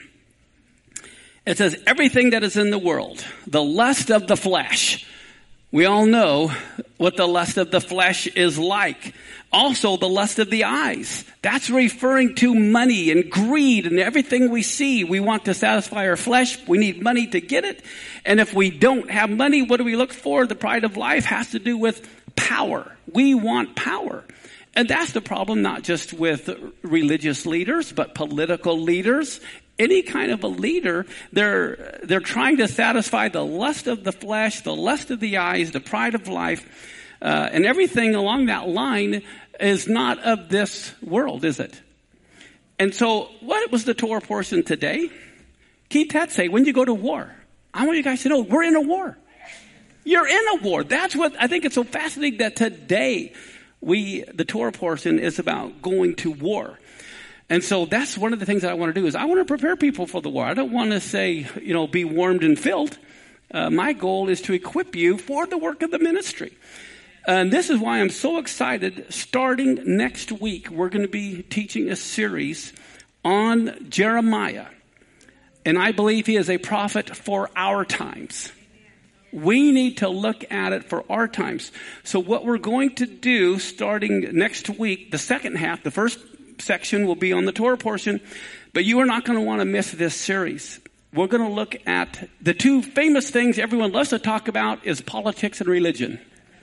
It says, everything that is in the world, the lust of the flesh. We all know what the lust of the flesh is like. Also, the lust of the eyes. That's referring to money and greed and everything we see. We want to satisfy our flesh. We need money to get it. And if we don't have money, what do we look for? The pride of life has to do with power. We want power. And that's the problem, not just with religious leaders, but political leaders. Any kind of a leader, they're, they're trying to satisfy the lust of the flesh, the lust of the eyes, the pride of life, uh, and everything along that line is not of this world, is it? And so what was the Torah portion today? Ki Tetzei, when you go to war. I want you guys to know, we're in a war. You're in a war. That's what, I think it's so fascinating that today we, the Torah portion is about going to war. And so that's one of the things that I want to do is I want to prepare people for the war. I don't want to say, you know, be warmed and filled. Uh, my goal is to equip you for the work of the ministry. And this is why I'm so excited. Starting next week, we're going to be teaching a series on Jeremiah. And I believe he is a prophet for our times. We need to look at it for our times. So what we're going to do starting next week, the second half, the first section will be on the Torah portion, but you are not going to want to miss this series. We're going to look at the two famous things everyone loves to talk about is politics and religion.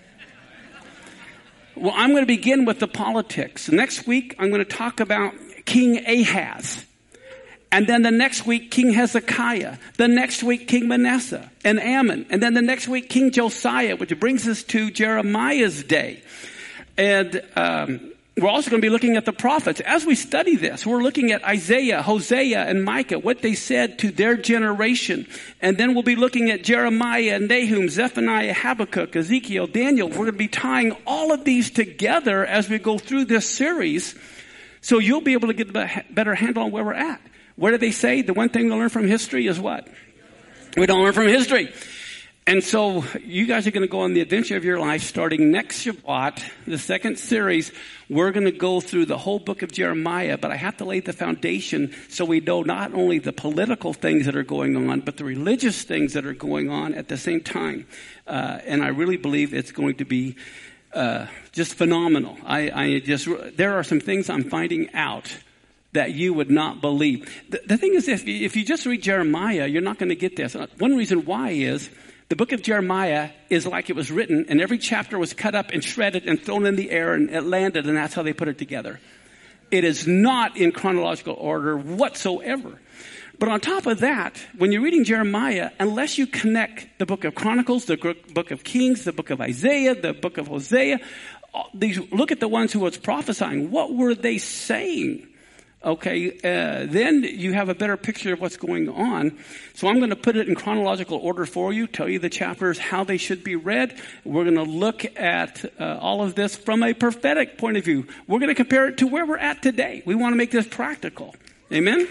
Well, I'm going to begin with the politics. Next week, I'm going to talk about King Ahaz. And then the next week, King Hezekiah. The next week, King Manasseh and Ammon. And then the next week, King Josiah, which brings us to Jeremiah's day. And um, we're also going to be looking at the prophets. As we study this, we're looking at Isaiah, Hosea, and Micah, what they said to their generation. And then we'll be looking at Jeremiah, Nahum, Zephaniah, Habakkuk, Ezekiel, Daniel. We're going to be tying all of these together as we go through this series. So you'll be able to get a better handle on where we're at. What do they say? The one thing we learn from history is what? We don't learn from history. And so you guys are going to go on the adventure of your life starting next Shabbat, the second series. We're going to go through the whole book of Jeremiah, but I have to lay the foundation so we know not only the political things that are going on, but the religious things that are going on at the same time. Uh, and I really believe it's going to be uh, just phenomenal. I, I just, there are some things I'm finding out that you would not believe. The, the thing is, if you, if you just read Jeremiah, you're not going to get this. One reason why is the book of Jeremiah is like it was written, and every chapter was cut up and shredded and thrown in the air, and it landed, and that's how they put it together. It is not in chronological order whatsoever. But on top of that, when you're reading Jeremiah, unless you connect the book of Chronicles, the book of Kings, the book of Isaiah, the book of Hosea, these, look at the ones who was prophesying. What were they saying? Okay, uh, then you have a better picture of what's going on. So I'm going to put it in chronological order for you, tell you the chapters, how they should be read. We're going to look at uh, all of this from a prophetic point of view. We're going to compare it to where we're at today. We want to make this practical. Amen?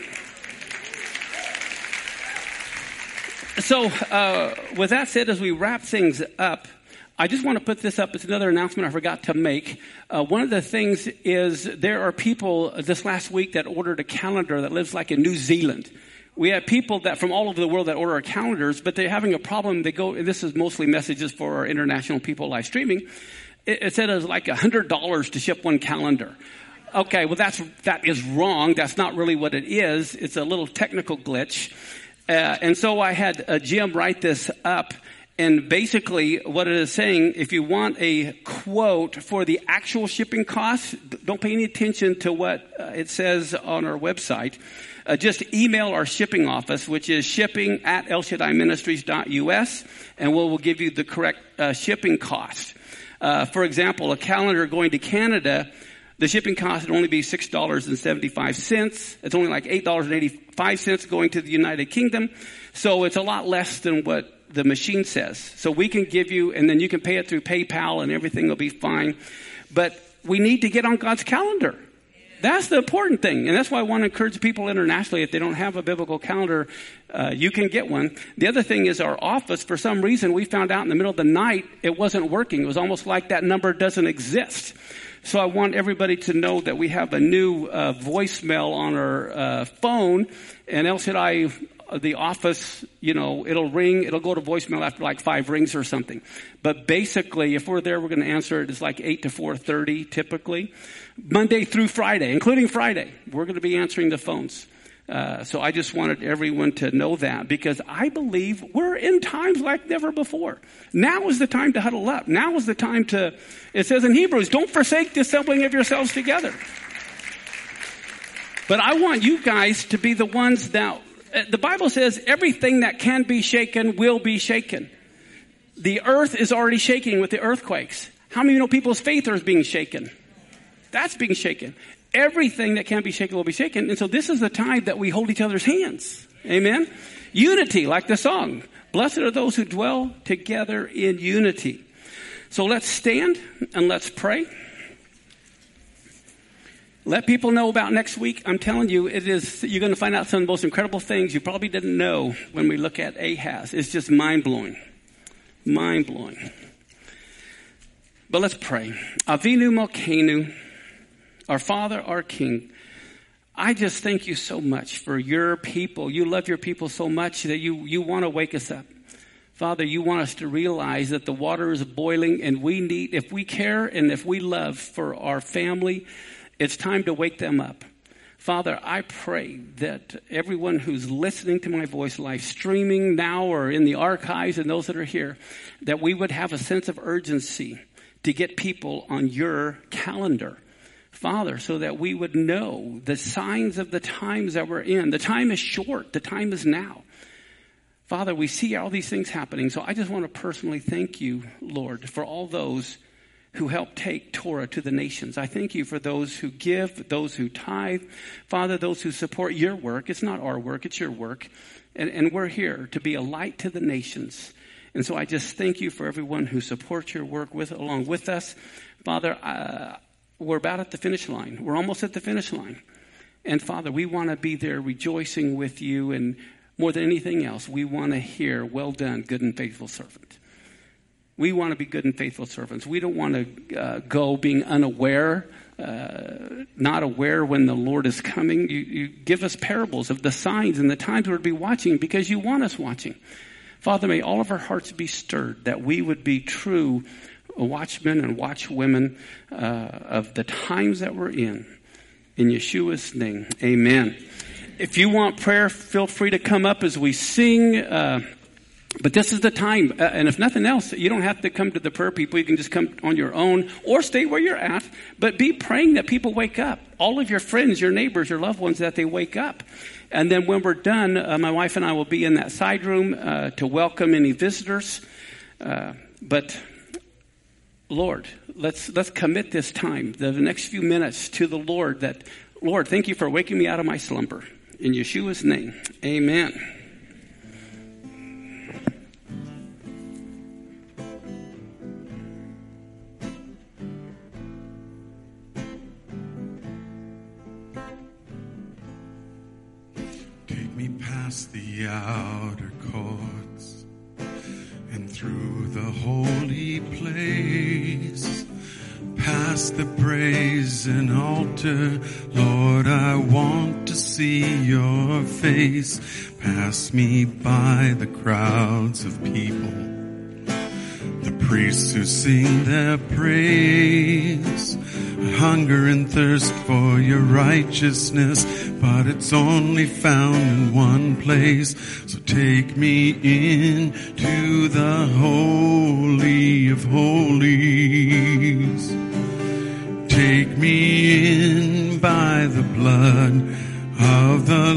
So uh, with that said, as we wrap things up, I just want to put this up. It's another announcement I forgot to make. Uh, one of the things is there are people this last week that ordered a calendar that lives like in New Zealand. We have people that from all over the world that order our calendars, but they're having a problem. They go, and this is mostly messages for our international people live streaming. It, it said it was like one hundred dollars to ship one calendar. Okay, well, that's that is wrong. That's not really what it is. It's a little technical glitch. Uh, and so I had uh, Jim write this up. And basically what it is saying, if you want a quote for the actual shipping costs, don't pay any attention to what uh, it says on our website. Uh, just email our shipping office, which is shipping at El Shaddai Ministries dot U S, and we'll, we'll give you the correct uh, shipping cost. Uh, for example, a calendar going to Canada, the shipping cost would only be six dollars and seventy-five cents. It's only like eight dollars and eighty-five cents going to the United Kingdom. So it's a lot less than what the machine says. So we can give you, and then you can pay it through PayPal and everything will be fine. But we need to get on God's calendar. That's the important thing. And that's why I want to encourage people internationally, if they don't have a biblical calendar, uh, you can get one. The other thing is our office, for some reason, we found out in the middle of the night, it wasn't working. It was almost like that number doesn't exist. So I want everybody to know that we have a new uh, voicemail on our uh, phone, and El Shaddai, the office, you know, it'll ring, it'll go to voicemail after like five rings or something. But basically, if we're there, we're going to answer it. It's like eight to four thirty typically. Monday through Friday, including Friday, we're going to be answering the phones. Uh, so I just wanted everyone to know that, because I believe we're in times like never before. Now is the time to huddle up. Now is the time to, it says in Hebrews, don't forsake the assembling of yourselves together. But I want you guys to be the ones that, the Bible says everything that can be shaken will be shaken. The earth is already shaking with the earthquakes. How many of you know people's faith is being shaken? That's being shaken. Everything that can be shaken will be shaken. And so this is the time that we hold each other's hands. Amen. Unity, like the song. Blessed are those who dwell together in unity. So let's stand and let's pray. Let people know about next week. I'm telling you, it is, you're going to find out some of the most incredible things you probably didn't know when we look at Ahaz. It's just mind-blowing. Mind-blowing. But let's pray. Avinu Malkeinu, our Father, our King, I just thank you so much for your people. You love your people so much that you, you want to wake us up. Father, you want us to realize that the water is boiling, and we need, if we care and if we love for our family, it's time to wake them up. Father, I pray that everyone who's listening to my voice live streaming now or in the archives and those that are here, that we would have a sense of urgency to get people on your calendar, Father, so that we would know the signs of the times that we're in. The time is short. The time is now. Father, we see all these things happening. So I just want to personally thank you, Lord, for all those who help take Torah to the nations. I thank you for those who give, those who tithe. Father, those who support your work. It's not our work, it's your work. And, and we're here to be a light to the nations. And so I just thank you for everyone who supports your work with along with us. Father, uh, we're about at the finish line. We're almost at the finish line. And Father, we want to be there rejoicing with you. And more than anything else, we want to hear, well done, good and faithful servant. We want to be good and faithful servants. We don't want to uh, go being unaware, uh, not aware when the Lord is coming. You, you give us parables of the signs and the times we're to be watching because you want us watching. Father, may all of our hearts be stirred that we would be true watchmen and watchwomen uh, of the times that we're in. In Yeshua's name, amen. If you want prayer, feel free to come up as we sing. Uh, But this is the time, uh, and if nothing else, you don't have to come to the prayer people. You can just come on your own or stay where you're at, but be praying that people wake up. All of your friends, your neighbors, your loved ones, that they wake up. And then when we're done, uh, my wife and I will be in that side room uh, to welcome any visitors. Uh, but Lord, let's let's commit this time, the next few minutes, to the Lord. That Lord, thank you for waking me out of my slumber. In Yeshua's name, amen. Past the outer courts and through the holy place, past the brazen altar, Lord, I want to see your face. Pass me by the crowds of people, the priests who sing their praise. I hunger and thirst for your righteousness, but it's only found in one place. So take me in to the Holy of Holies. Take me in by the blood of the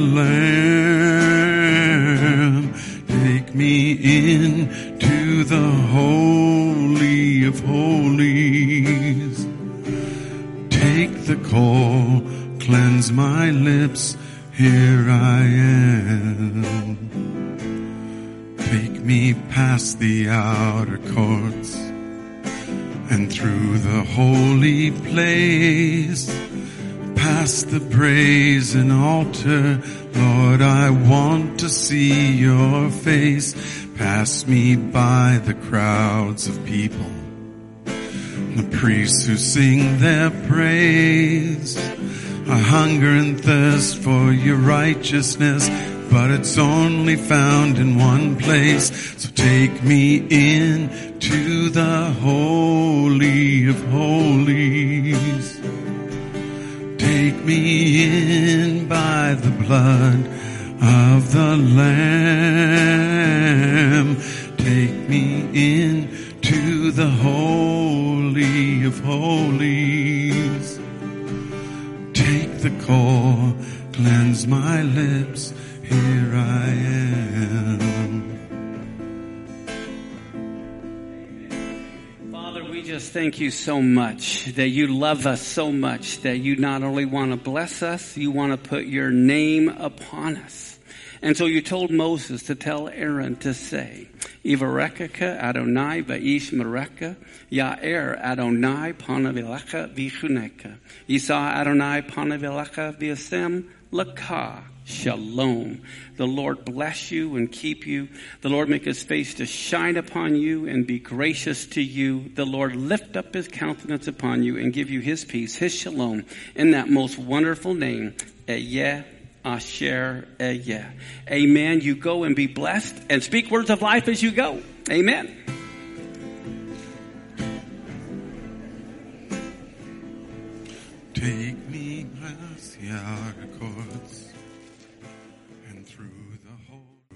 Lamb. Take me in to the Holy of Holies. Take the coal, cleanse my lips, here I am. Take me past the outer courts and through the holy place, past the brazen altar. Lord, I want to see your face. Pass me by the crowds of people, the priests who sing their praise. I hunger and thirst for your righteousness, but it's only found in one place. So take me in to the Holy of Holies. Take me in by the blood of the Lamb. Take me in to the Holy of Holies. Take the coal, cleanse my lips, here I am. Father, we just thank you so much that you love us so much that you not only want to bless us, you want to put your name upon us. And so you told Moses to tell Aaron to say, Ivarekaka Adonai Vaish Mareka, Ya'er Adonai Panavilecha Vichuneka, Isa Adonai Panavilecha Viasem Laka. Shalom. The Lord bless you and keep you. The Lord make his face to shine upon you and be gracious to you. The Lord lift up his countenance upon you and give you his peace, his shalom, in that most wonderful name, Eyeh Asher Eyeh. Amen. You go and be blessed and speak words of life as you go. Amen. Take me, bless, yeah.